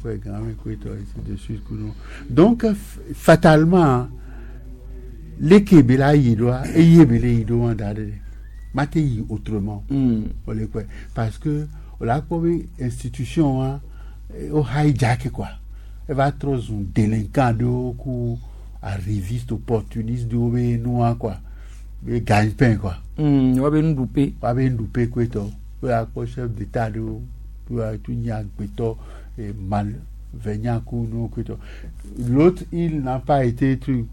Donc, fatalement, les Kébéla, ils doivent, et ils doivent mater autrement. Mm. Parce que la institution, au hijack, quoi. Elle va trop un délinquant de coup, arriviste, opportuniste, de noir, quoi. Gagne-pain, quoi. Mm. On va bien douper. On va bien douper, quoi. La chef d'État de mal venant l'autre il n'a pas été truc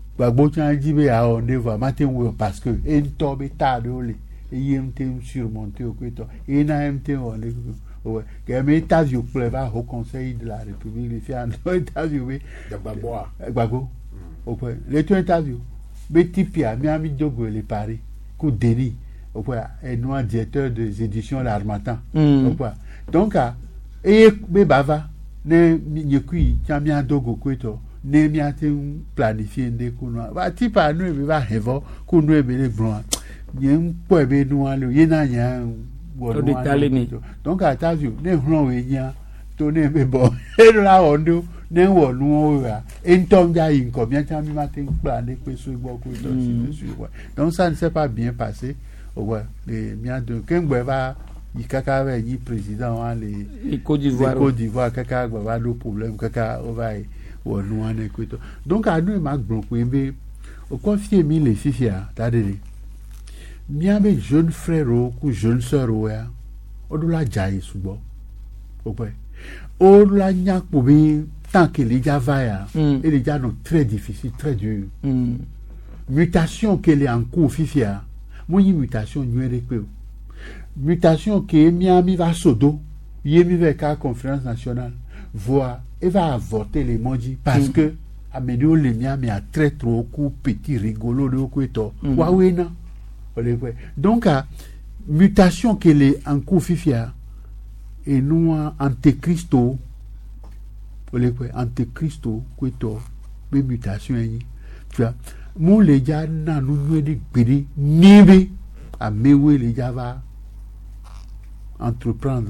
parce que il tombe tard et il était surmonté au côté et n'a été ouais que mais interview pour le au conseil de la République les faire interviewer Gbagbo ok les two interview Betty Pia Miami Diogo les Paris coup déni et nous directeur des éditions l'Harmattan mm. donc et beba ne nyekui chamia dogo kweto ne miate planifier de kuno ba tipa nu be ba hevo kuno e be le bron yen po e be nu alo yena nya wo donc à ta vue ne hron we nya to ne be bo e la ondo ne wo nu o wa entom ja yin ko bien chami matin plan de pe so gbo ko donc ça ne s'est pas bien passé. Ouais, les miens de Kengwe va, il caca y président, les Côte d'Ivoire, Côte d'Ivoire, caca va le problème, caca va ou nous en écoute. Donc à nous, Marc Bronquembe, au confier mille les filles, t'as dit, mien mes jeunes frères ou jeunes sœurs, ouais, on doit la jaillir sous bon, ouais, on la nya pour tant que les gars va, et les gars sont très difficiles, très durs. Mutation qu'elle est en cours, fifia. Moi, une mutation, nous mutation que Miami va sodo, Yemi va à la conférence nationale, voir, et va avorter les mondis parce mm. que Amédio les Miami a très trop coup petit rigolo de Okueto. Mm. Wawena. Donc, mutation qu'elle est en cours fifia, et nous, antéchristo, antéchristo, Kueto, mais mutation, tu vois. Mon les gens n'a nous dit pédé nibe à mewe les gens va entreprendre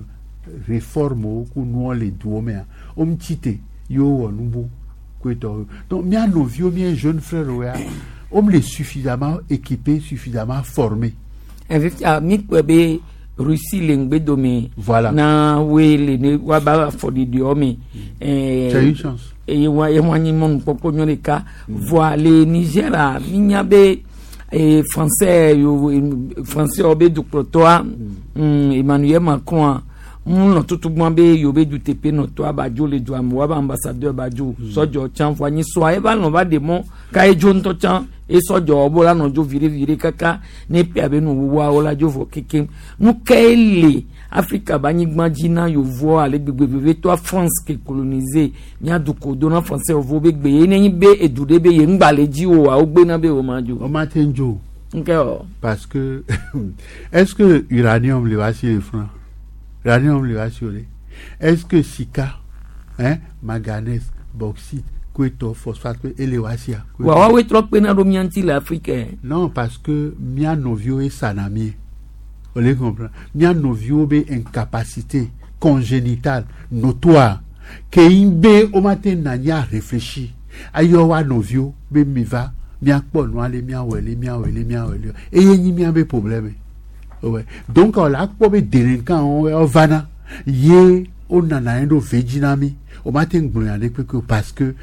réforme au coup nous les douomé om chité yo onubu kweto donc mia nos vieux mia jeunes frères ouais om les suffisamment équipés suffisamment formés effectivement mi kwebe Russie lengbe domi voilà na wele ne waba for the diomi eh c'est une chance et wa e mo ni mon popo nyoleka voilà le Nigeria minyabe et français yo français obe du protoa Emmanuel Macron mon tout tout bon be yo be du T P no to abajo le do am wa ambassadeur bajo sojo chan fwa ni so e ba no ba de mo kai jo nto chan e sojo obo la no jo vire vire kaka ne pe abe no wa ola jo fo keke nu kaile Africa ba ni gbajina yo vo ale gbegbe be to France ke coloniser nya du ko do na français vo be gbe ni be edude be ye ngbaleji o wa o gbe na be o majo o ma tenjo okay oh. Parce que est-ce que uranium le va chez les francs uranium le va assurer. Est-ce que Sika, hein, manganèse, bauxite, cueto, phosphate, et les wasia? Wa wa trop pena do mianti l'Africain. Non, parce que mia novio et sanami. Vous les comprenez? Mia novio be incapacité congénitale notoire. Que imbe au matin n'a réfléchi. Ayo wa novio be miva mia po no ale mia wele mia wele mia wele. Et yeni mia be problème. Ouais. Donc on l'a pas délinquant on vana yé on a un do vejinami au matin gloriane parce que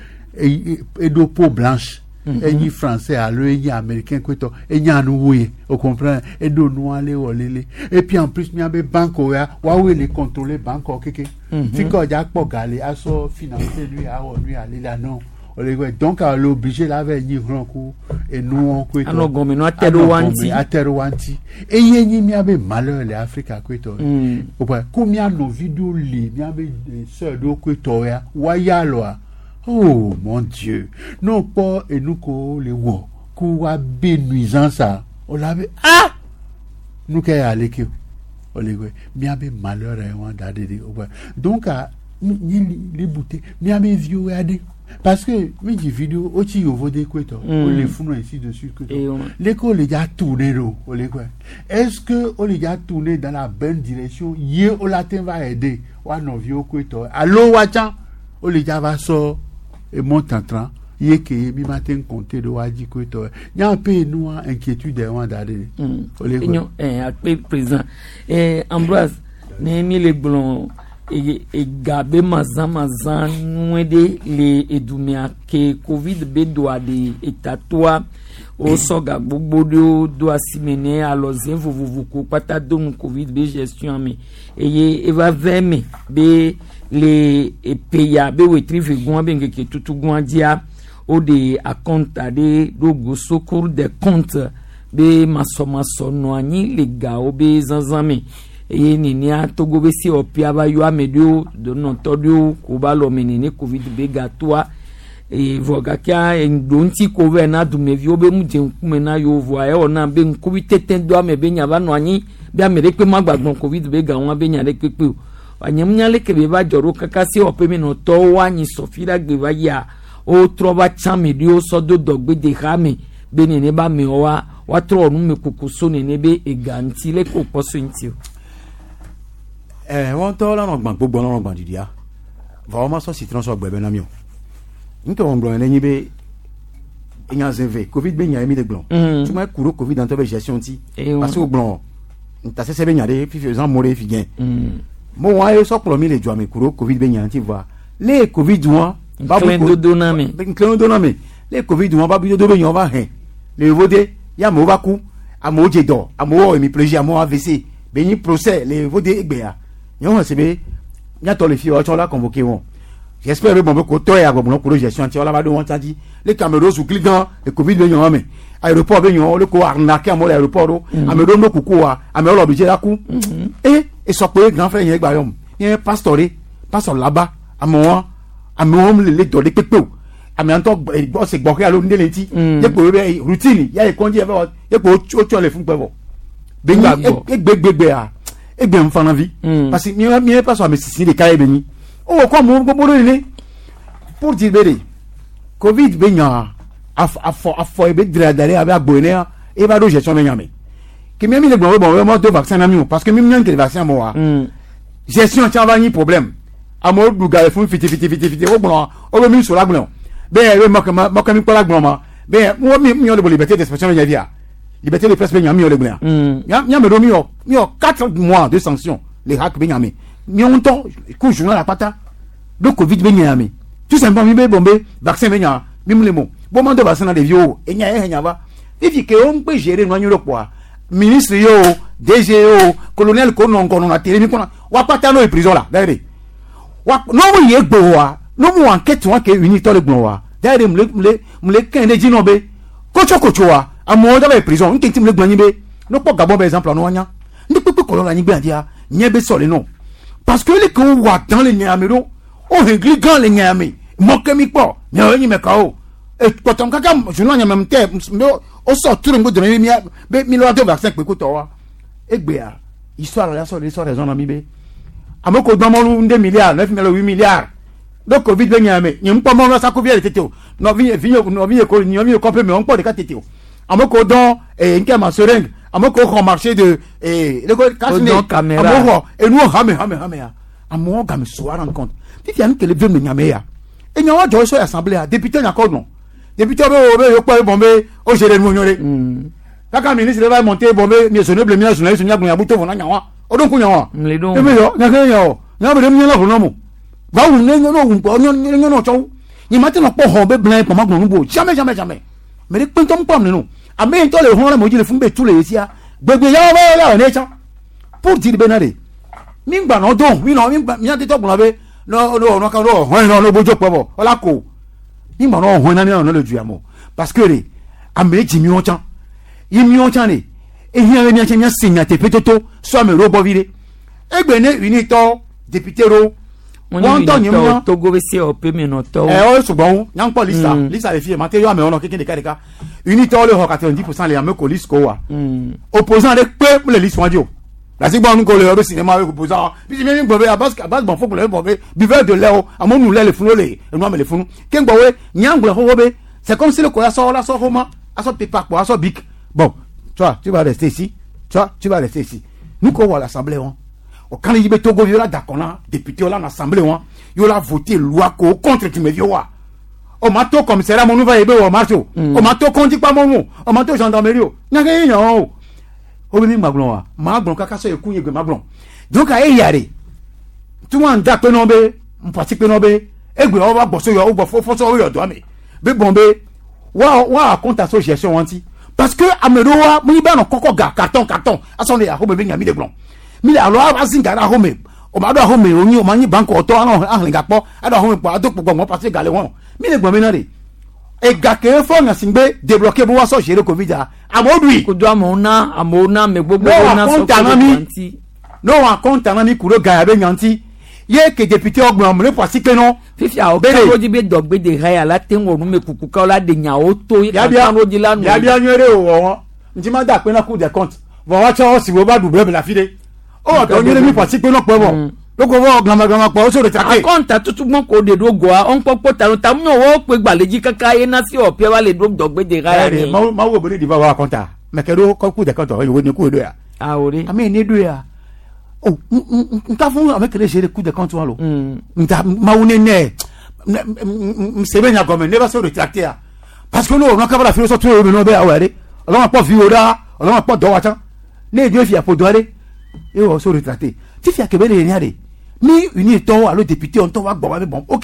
et do peau blanche et ni français à le ni américain que to et ni anoué on comprend et do noir les olele et puis en plus mi abe banco ya wa we les contrôler banco keke fi ko ja po galé aso financer lui a lui aller là non donc à l'obligé là avec ni grand coup et nous on quoi alors gomme no atero wanti atero wanti et yeni mi abe malheur les Africa quoi to o pas combien nos vidéos li mi abe sœur do quoi to ya wa ya lo oh mon Dieu non pas et nous ko les wo ku wa be nuisance ça on l'avait ah nous kay aller que o le mi abe malheur et on da de donc à ni les bouteilles mi abe vieux ya de parce que oui des vidéos aussi au vaut des couettes on les fout ainsi dessus que l'école les gars tourner l'eau on les quoi est-ce que on les gars tourner dans la bonne direction yé au latin va aider ou à nos vieux couettes allo wacha on les gars va sort et monte en train yé que mi matin compter de wadi couettes y a un peu nous inquiétude de wanda de on les quoi eh après président eh Ambroise né mi les blonds et et gabe mazan mazan nwede le edumia ke covid be do ade etatoa o soga gbogbo do do asimene alozen vovovo ko pata do covid be gestion mi eye eva veme be le epeya be wetrive gwan be ngeke tutu gwan dia o de akonta de do go secours de compte be masomaso no ani le ga o be zanzame et ni ni a togo be si opia ba yo amedio de non todio ko ba lo menene covid be gatwa e voga kia en donti ko ve na du me vi obe mu je nkume na yo vo aye ona be nkubi teten do ame be nya ba no anyi be amere pe magbagbon covid be ga won be nya le pepe o anyam nya le ke be ba joro kaka si ope mi no to wa nyi sofira gbe ba ya o trova chamedio so do dogbe de hame be ni ne ba me wa wa tro nu me kukuso ne ne be e ganti le ko poso ntio eh won to la no gban gbogbo no gban didia va o ma so citron so gbebe na mi o nto on blon enyi be enya zeve covid be nya mi de blon tu ma kuro covid dans ta gestion ti parce que blon nta se se be nya de fi faisant mourir fi gen mo wa e so plo mi le jo mi kuro covid be nya ti va le covid wa ba bu do na mi clé do na mi le covid wa ba bu do be nya va hen le vode ya mo ba ku amo je do amo mi plaisir amo A V C be ni procès le vode egbe ya yon se be nya to le fi o cho la convoquer won j'espère que bon ko to ya bon ko gestion ti ola ba do won tadi les caméras sous cliquant et covid be yon ame aéroport be yon le ko arnaquer mo l'aéroport amedo no kuku wa ame lo bi je la ku et et so pe grand frère yen gba yom yen pastoré pastor là-bas amo amo le le do le pepe ame anto gbo se gbo ke alo ndele ti ye ko be routine ya e konji e be ye ko o cho le fun pe bo be gba gbe gbe gbe a e gbe mfa na vie parce que mi mi pastor ame sisi de kai be ni o ko mo gbogbo le pour dire bere covid be nya afo afo e be dira dare abi agbo ne e ba do gestion be nya me que mi mi le gbon bon mo do vaccin na mi parce que mi mi que le vaccin mo wa gestion tiens va ni problème amo du gars fun fiti fiti fiti fiti o gbon o be mi so la gbon be e mo kan mo kan mi pa la gbon ma be mo mi mi o le liberté d'expression ya via liberté de presse be mi o le gbon ya ya me do mi o mi o quatre mois de sanction les hack be nyami mi on ton ku journal la pata do covid be nyami tout simplement mi be bombe vaccin be nya mi mu le mo bo man de vaccin na de vieux e nya e nya va ifi ke on peut gérer no nyoro po ministre yo D G yo colonel ko non ko non atire mi ko wa pata no prison la dere wa no mo ye gbo wa no mo enquête wa ke unité le gbo wa dere mle mle mle kan de jino be kocho kocho wa amo da be prison nke ti mle gbo yin be no po gabon par exemple no anya ndi pepe ko la yin gbe adia nye be so le no parce que les ko wa dans les nyamero o hengli gan les nyame mo ke mi po nya yin me ka o e potom kaka je no anya mem te o so turu ngo de mi be mi lo de vaccin pe ko to wa egbe a histoire la so les so raison na mi be amoko domolu nde milliards neuf mille huit milliards do covid be nyame nyim po mo no sa covid tete o no vi vi no vi ko ni vi ko pe me on po de ka tete o amoko don e nke ma sereng amoko ko marché de e le ko kasne amoko e nu hame hame hame ya amo ga me so ran compte ti fi an ke le ve me nyame ya e nyawa jo so assemblée a député nya ko non député be be yo po bombe o jere nu nyore kaka ministre va monter bombe mi sonne ble mi na journaliste nya gbo buto wona nyawa o don ku nyawa le don e me yo nya ke yo nya be mi na ko no mo ba wu ne no wu po nyo nyo no cho ni ma te no po ho be blan po ma gbo bo jamais jamais jamais me de pin tom pom no a me to le ho na mo ji le fun be tu le sia gbegbe ya ba la ne cha pour dire benare mi gba no don mi no mi gba mi ate to gbo be no no no ka no ho no no bojo po bo ola ko mi gba no ho na ni no le ju amo parce que le a me ji mi o chan yi mi o chan ni e hi re mi a mi signa te petoto so me ro bo vire egbe ne unito député ro won to yin mo to go be se o pe mi no to eh o sugbon yan po lista lista le fi ma te yo ame ono kekinde kadeka unito le ho quatre-vingt-dix pour cent le ame ko list ko wa opposant de pe le list wadio la si bon ko le ro cinéma avec opposant puis mi gbo be abas abas bon fo ko le bo be buveur de lait amonu le le funu le enu ame le funu ken gbo we nyan gbo ho be c'est comme si le ko ya so la so homa aso pipa ko aso big bon toi tu vas rester ici toi tu vas rester ici nous ko wa l'assemblée on o kan yi be Togo viola dakona député la l'assemblée on yo la voter loi ko contre tu me vioa o ma to commissaire mo nu va ebe o marcho o ma to konti pa mo mo o ma to gendarmerie o nya ke yan o o bi mi maglon wa maglon kaka so e kunye gbe maglon donc a e yare tu wan da pe no be mpati pe no be egbe o ba gboso yo o gbo fo so yo do ame be bombe wa wa compte association wanti parce que ameroa mu ba no koko ga carton carton asonde ya ho be nyami de blon mi la lo azinga na home o ma do home o ni o ma ni bank o to an an ga po ado home po ado po mo parce gale won mi le gbon mi na re e ga ke fo na singbe débloquer bo wa so jere covid a amodui ko do amona amona me gbogbo na so ko no wa konta na ni kuro ga ya be nyanti ye ke député ogbon mo le poisi ke no fifi a o ka ro di be dogbe de haya la ten wo me kuku ka la de nya o to ya bia ro di la nu ya bia nyere o won nti ma da pe na ku de compte bo wa cho si wo ba du bre la fide o do nyere mi poisi ke no pe bo loko wo glama glama po o so re take akonta tutu gbon ko de do go a on popo ta ta mu wo pe gbaleji kaka ye na si o pe wa le do dogbe de haya ni ma ma wo bo di ba wa akonta me ke do ko ku de compte o wo ni ku do ya a ori ami ni do ya oh nta fun avec les gérer coup de compte walo nta maune ne c'est bien comme ne va se rétracter parce que nous on a pas la philosophie tout le monde be aware on a pas vu oda on a pas do watan ne dieu fi apo doare et on se rétracter ti fi akebe le niade ni uni to allo député on to wa gbo wa bon OK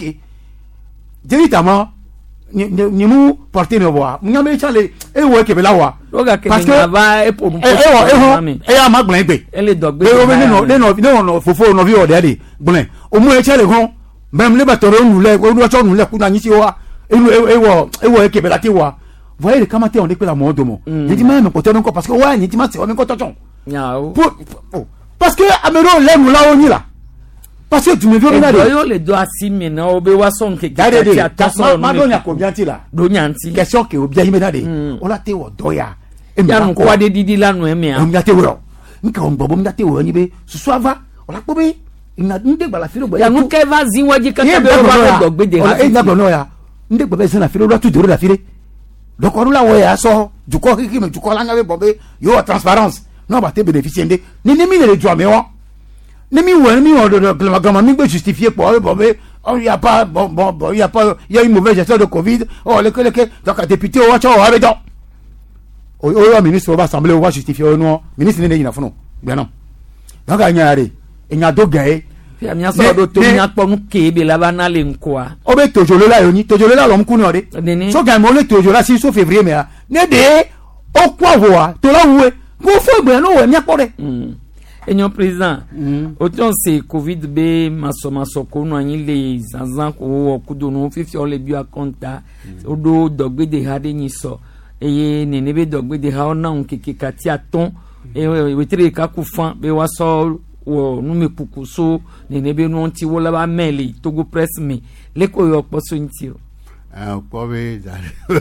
directement ni ni mu porter me voix nyame chale e wo kebe la wa parce que va e po e e e ya ma gbon egbe e le dogbe e o me no le no no no fofo no vi o de de gbon o mu e chale gon même le batoro nu le o nu cho nu le ku na yin si wa e e wo e wo kebe la ti wa voyez le kamate on de pe la mo domo ni ti ma me ko to nko parce que wa ni ti ma se o me ko to ton yao parce que amero le mu la o ni la parce que tu me veux là yo le do asime na obe wa son ke ti ataso ma do nya ko bianti la do nyanti question ke obi ayime na de o la te wo do ya e mi ko wa de didi lanu e mi a o mi ate wo nka on bobo mi ate wo ni be susu ava o la po be ina nde gba la firo gba ya nu ke va zin waji kaka be wa do gbe de ha e na gbo no ya nde gba be se na firo lo tu doro la fire donc on la wo ya so du ko ki me du ko la nya be bobe yo transparence no ba te bénéficier nde ni ni mi le du ame wo ne mi wè mi wè de gama mi gbé justifié pour bon mais il y a pas bon bon bon il y a pas il y a une mauvaise gestion de Covid oh le que le que donc député o wa cho wa be don o o ministre o ba assemblée o wa justifié o no ministre ne ne yina funu gbe no donc anya re enya do gae fi amia so do to nya po nke be la ba na le nkoa o be tojolo la yo ni tojolo la lo mkunu o de so ga mo le tojolo la si so février me a ne de o kwa voa to la wuwe ko fo gbe no we mi apore enyo président autant c'est Covid be maso maso ko no anyi le zanzan ko o kudo no fifi o le bi akonta odo dogbe de hade nyi so eye ne ne be dogbe de ha ona nkeke kati aton e wetre ka ku fan be wa so wo nu me pukuso ne ne be no nti wo la ba meli Togo press me le ko yo poso nti o ah po be da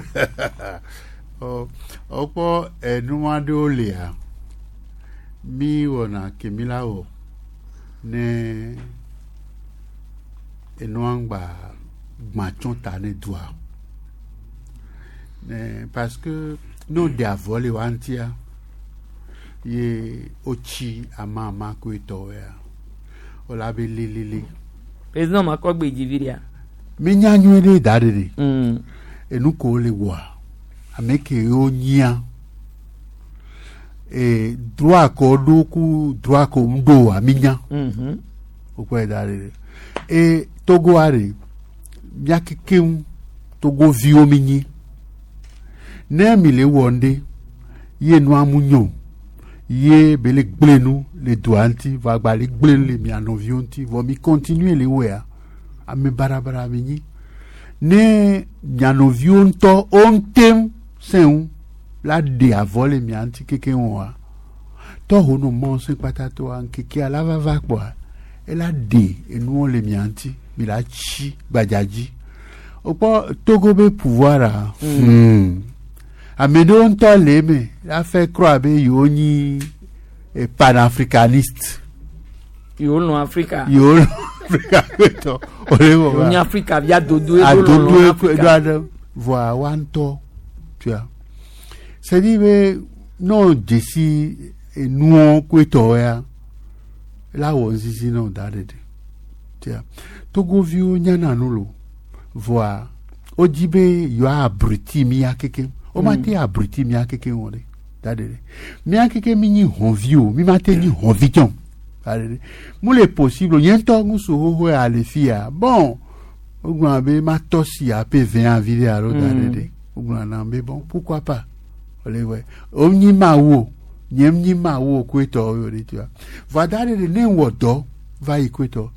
o o po enu ma do le a mi wona kemila o ne enwangba gmachon ta ne doa ne parce que no de avole wantia ye ochi ama ama ko to ya o la be lelele président ma ko gbe jiviria mi nyanyu ele dadede mm enu ko le wa ameke o nya e droit ko do ku droit ko ndo aminya mhm o ko dadede e Togo are miakekem Togo vi ominyi ne mi le wonde ye no amunyo ye bele gblenu le douanti va gba le gblenu le mi anovionti vo mi continuer le wea a me barabara minyi ne nyanovionto ontem sen la de avole mi anti keke wa to hono mo se patato an keke ala va va kwa e la de enu le mi anti mi la chi bajaji opo Togo be pouvoir a mm. mm. Amedo nto leme la fait croire be yoni e panafricaniste yo no Africa yo Africa to olewo ni Africa via dodo e dodo e do voir wanto tu vois c'est dit mais non d'ici et nous kweto ya la wonzi si non dadede tu vois Togo vio nyana nulo voir ojibe yo abruti mi akeke o mate abruti mi akeke wole dadede mi akeke mi ni honvio mi mate ni honviton dadede mo le possible yen to nguso ho ho ale fia bon ogun be ma tosi a pe vingt envie alo dadede ogun na be bon pourquoi pas ole we o ni ma wo nyem ni ma wo kweto yo de tu va dadede ne wodo va ikweto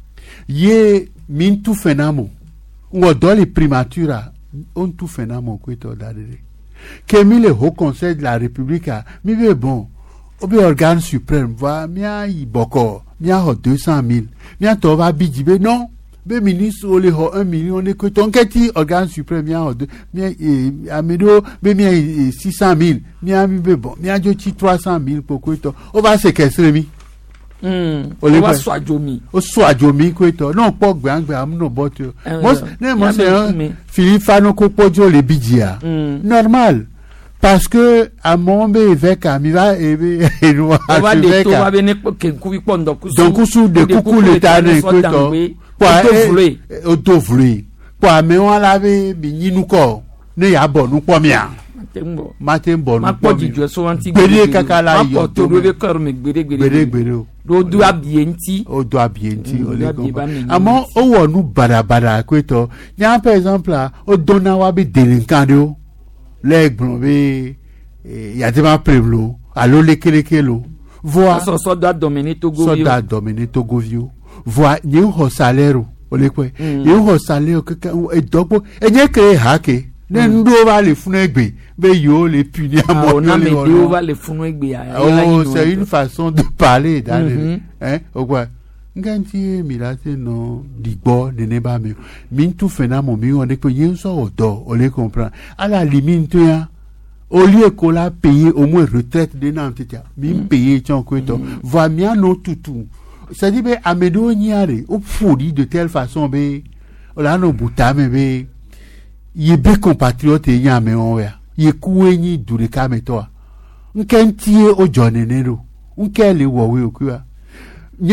ye min tu fenamo wodo le primatura on tu fenamo kweto dadede que mi le Haut Conseil de la République a mi be bon obi organe suprême va mia iboko mia ho deux cent mille mia to va bijibe non be ministre o le ho un million ne ko ton keti organe suprême mia ho deux mia e amedo be mia six cent mille mia mi be bon mia jo ti trois cent mille pour ko to o va séquestrer mi mm o le wa so ajomi o so ajomi ko to non po gbangbe am no but mo ne mo se Philippe Fano ko pojo le bijia normal parce que à mon be avec amiva et et nous va de to va bene ke ku pi pondo ku donc ku de kuku le tane ko to pour o to vle pour me on la be bi nyinu ko ne ya bonu po mia tembo matembo ma po jijo so anti gbere kakala yo to be kor me gbere gbere gbere do do abienti o do abienti o le ko amo o wonu barabara ko to nya par exemple o dona wa be delinkande o le gbon be ya te ma prevlo alo le kelekelo voir so so da dominer Togo so da dominer Togo vio voir ni ho salaire o le ko ni ho salaire e dogbo e nye kre hake ne ndo va le funu egbe be yo le puni a mo na me do va le funu egbe ya oh c'est une façon de parler dans mm-hmm. hein o quoi nganti mi la te no digbo de ne ba mi min tu fena mo mi on de ko yen so odo o le comprend à la limite ya au lieu qu'on la payer au moins retraite de nantitia mi payer chon ko to va mi no tutu ça dit be amedo nyiare o fodi de telle façon be o la no butame be ye be compatriote nya me onwa ye kuwenyi dure ka meto nkentie o jonenero nkele wowe okua nya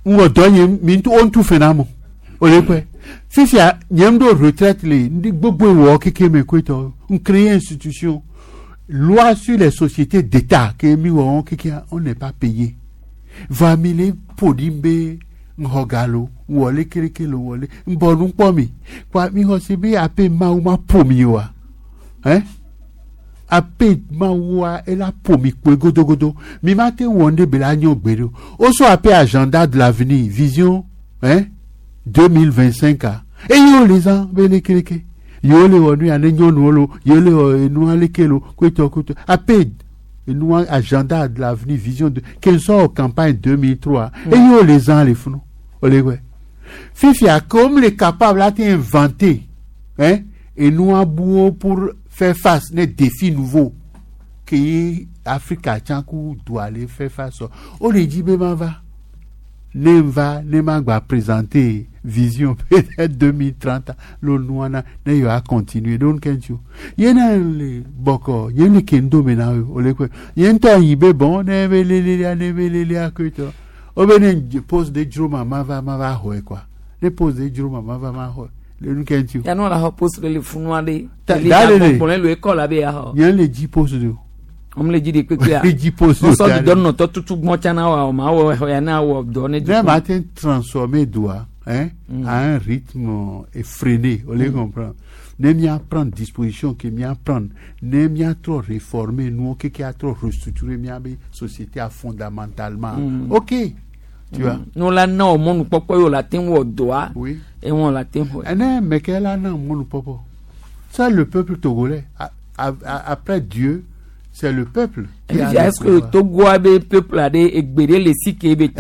ngo donye min tu on tu fenamo ole pe sisi a nyemdo retraite le ndi gbogbo wo keke me kwito on créer institution loi sur les sociétés d'état que mi wo keke on n'est pas payé vingt mille podimbe ngogalo wole kirike lo wole mbonu pomi kwa mi ho se be ape ma ma pomi wa eh ape ma wa e la pomi pe godogodo mi ma te wonde be la nyo gbero o so ape agenda de l'avenir vision hein deux mille vingt-cinq a et yo les ans be le kirike yo le wonu ya ne nyo no lo yo le enu ale kelo kweto kweto ape nous agenda de l'avenir vision de quelles sont campagne deux mille trois mm. et yo les ans les fous olé ouais fifia comme les capables à inventer hein et nous abou pour faire face aux défis nouveaux que Africa Tchankou doit aller faire face on les dit ben va ne va ne m'a présenter vision peut-être deux mille trente le nouana ne yo a continuer donc kenchu yena le boko yena kendo mena ole ko yenta yibe bon ne vele le ne vele le akoto obenen pose de droma ma va ma va ho quoi ne pose de droma ma va ma ho le kenchu ya no la ho pose le funwa de le pour le école abe ya ho yen le di pose de on me le dit que quoi le di pose on sort de notre tout tout mo chana wa ma wa ya na wa donner du matin transformer doigt hein, mm. à un rythme effréné, on les mm. comprend. Ne m'y prendre disposition, que m'y prendre, ne m'y trop réformer, nous, qui a trop restructuré, m'y société a fondamentalement. Mm. Ok, tu mm. vois. Nous là, non, mon papa, on l'a tenu au doigt. Oui. Et on l'a tenu. Eh non, mais quel là, non, mon papa. Ça, le peuple togolais, a, a, a, après Dieu, c'est le peuple. Est-ce que le Togo a des peuples à des égbélés les si qui est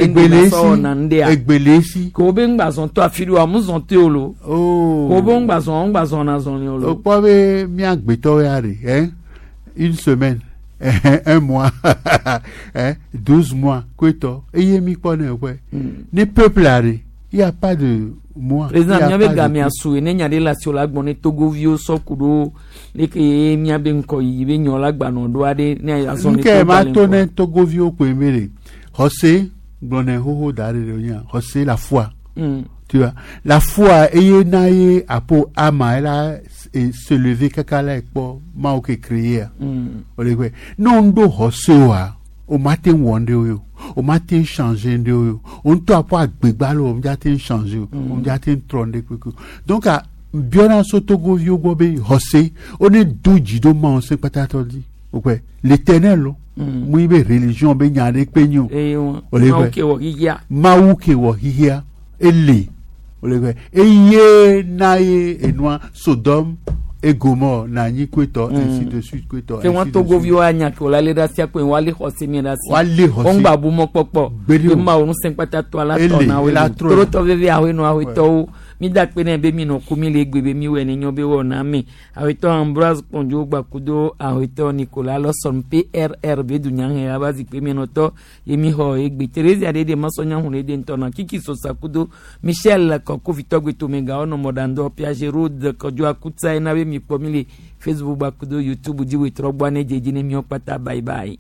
égbélés si Kobeng bazon to afidu amuzon teolo oh Kobong bazon bazon na zon yolo o pawe miak beto yare hein une semaine un mois hein douze mois kweto eye mi pone kwe ni peuple are il y a pas de moi président nyabe gamia su ne nyade la sur la gbone Togo vio sokudo le ke nyabe nko yibe nyola gbano do ade ne azon ni ke ma to ne Togo vio ko emere José gbone hoho dare de nya José la foi mm. tu vois la foi eye naye apo ama ela et se lever kakala ekpo ma o ke créer mm. ole kwe non do José wa o matin wonde yo o matin changer de yo on to pas gbegba lo o matin changer o matin tronde kweku donc a biona so Togo vio gobe José on est douji do ma on se patata dit ok l'éternel mu be religion be nyane penyo ole kwe wo hia ma u ke wo hia ele ole kwe eye nae enwa Sodome et Gomorrhe na nyi kweto ainsi de suite kweto ke won Togo vio anya ko la le dasia ko wale José mi dasia wale José on ba bu mo popo be ma on cinq patata la tona we toro to ve via we no awe to mi da pe na be mi no ku mi le gbebe mi we ni nyo be wo na mi awe to Ambroise Ponjo gba kudo awe to Nicolas Lawson P R R B dunyan he abazi pe mi no to yemi ho egbe Teresa ade de masonya hu le de ntona kiki so sakudo Michel ko vitogwe to mega ono modando Piage Road ko jo akutsa na be mi pomili Facebook bakudo YouTube di we trobwane jeji ne mi opata bye bye.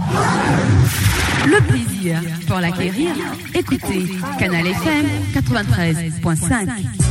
Le plaisir pour l'acquérir, écoutez Canal F M quatre-vingt-treize point cinq.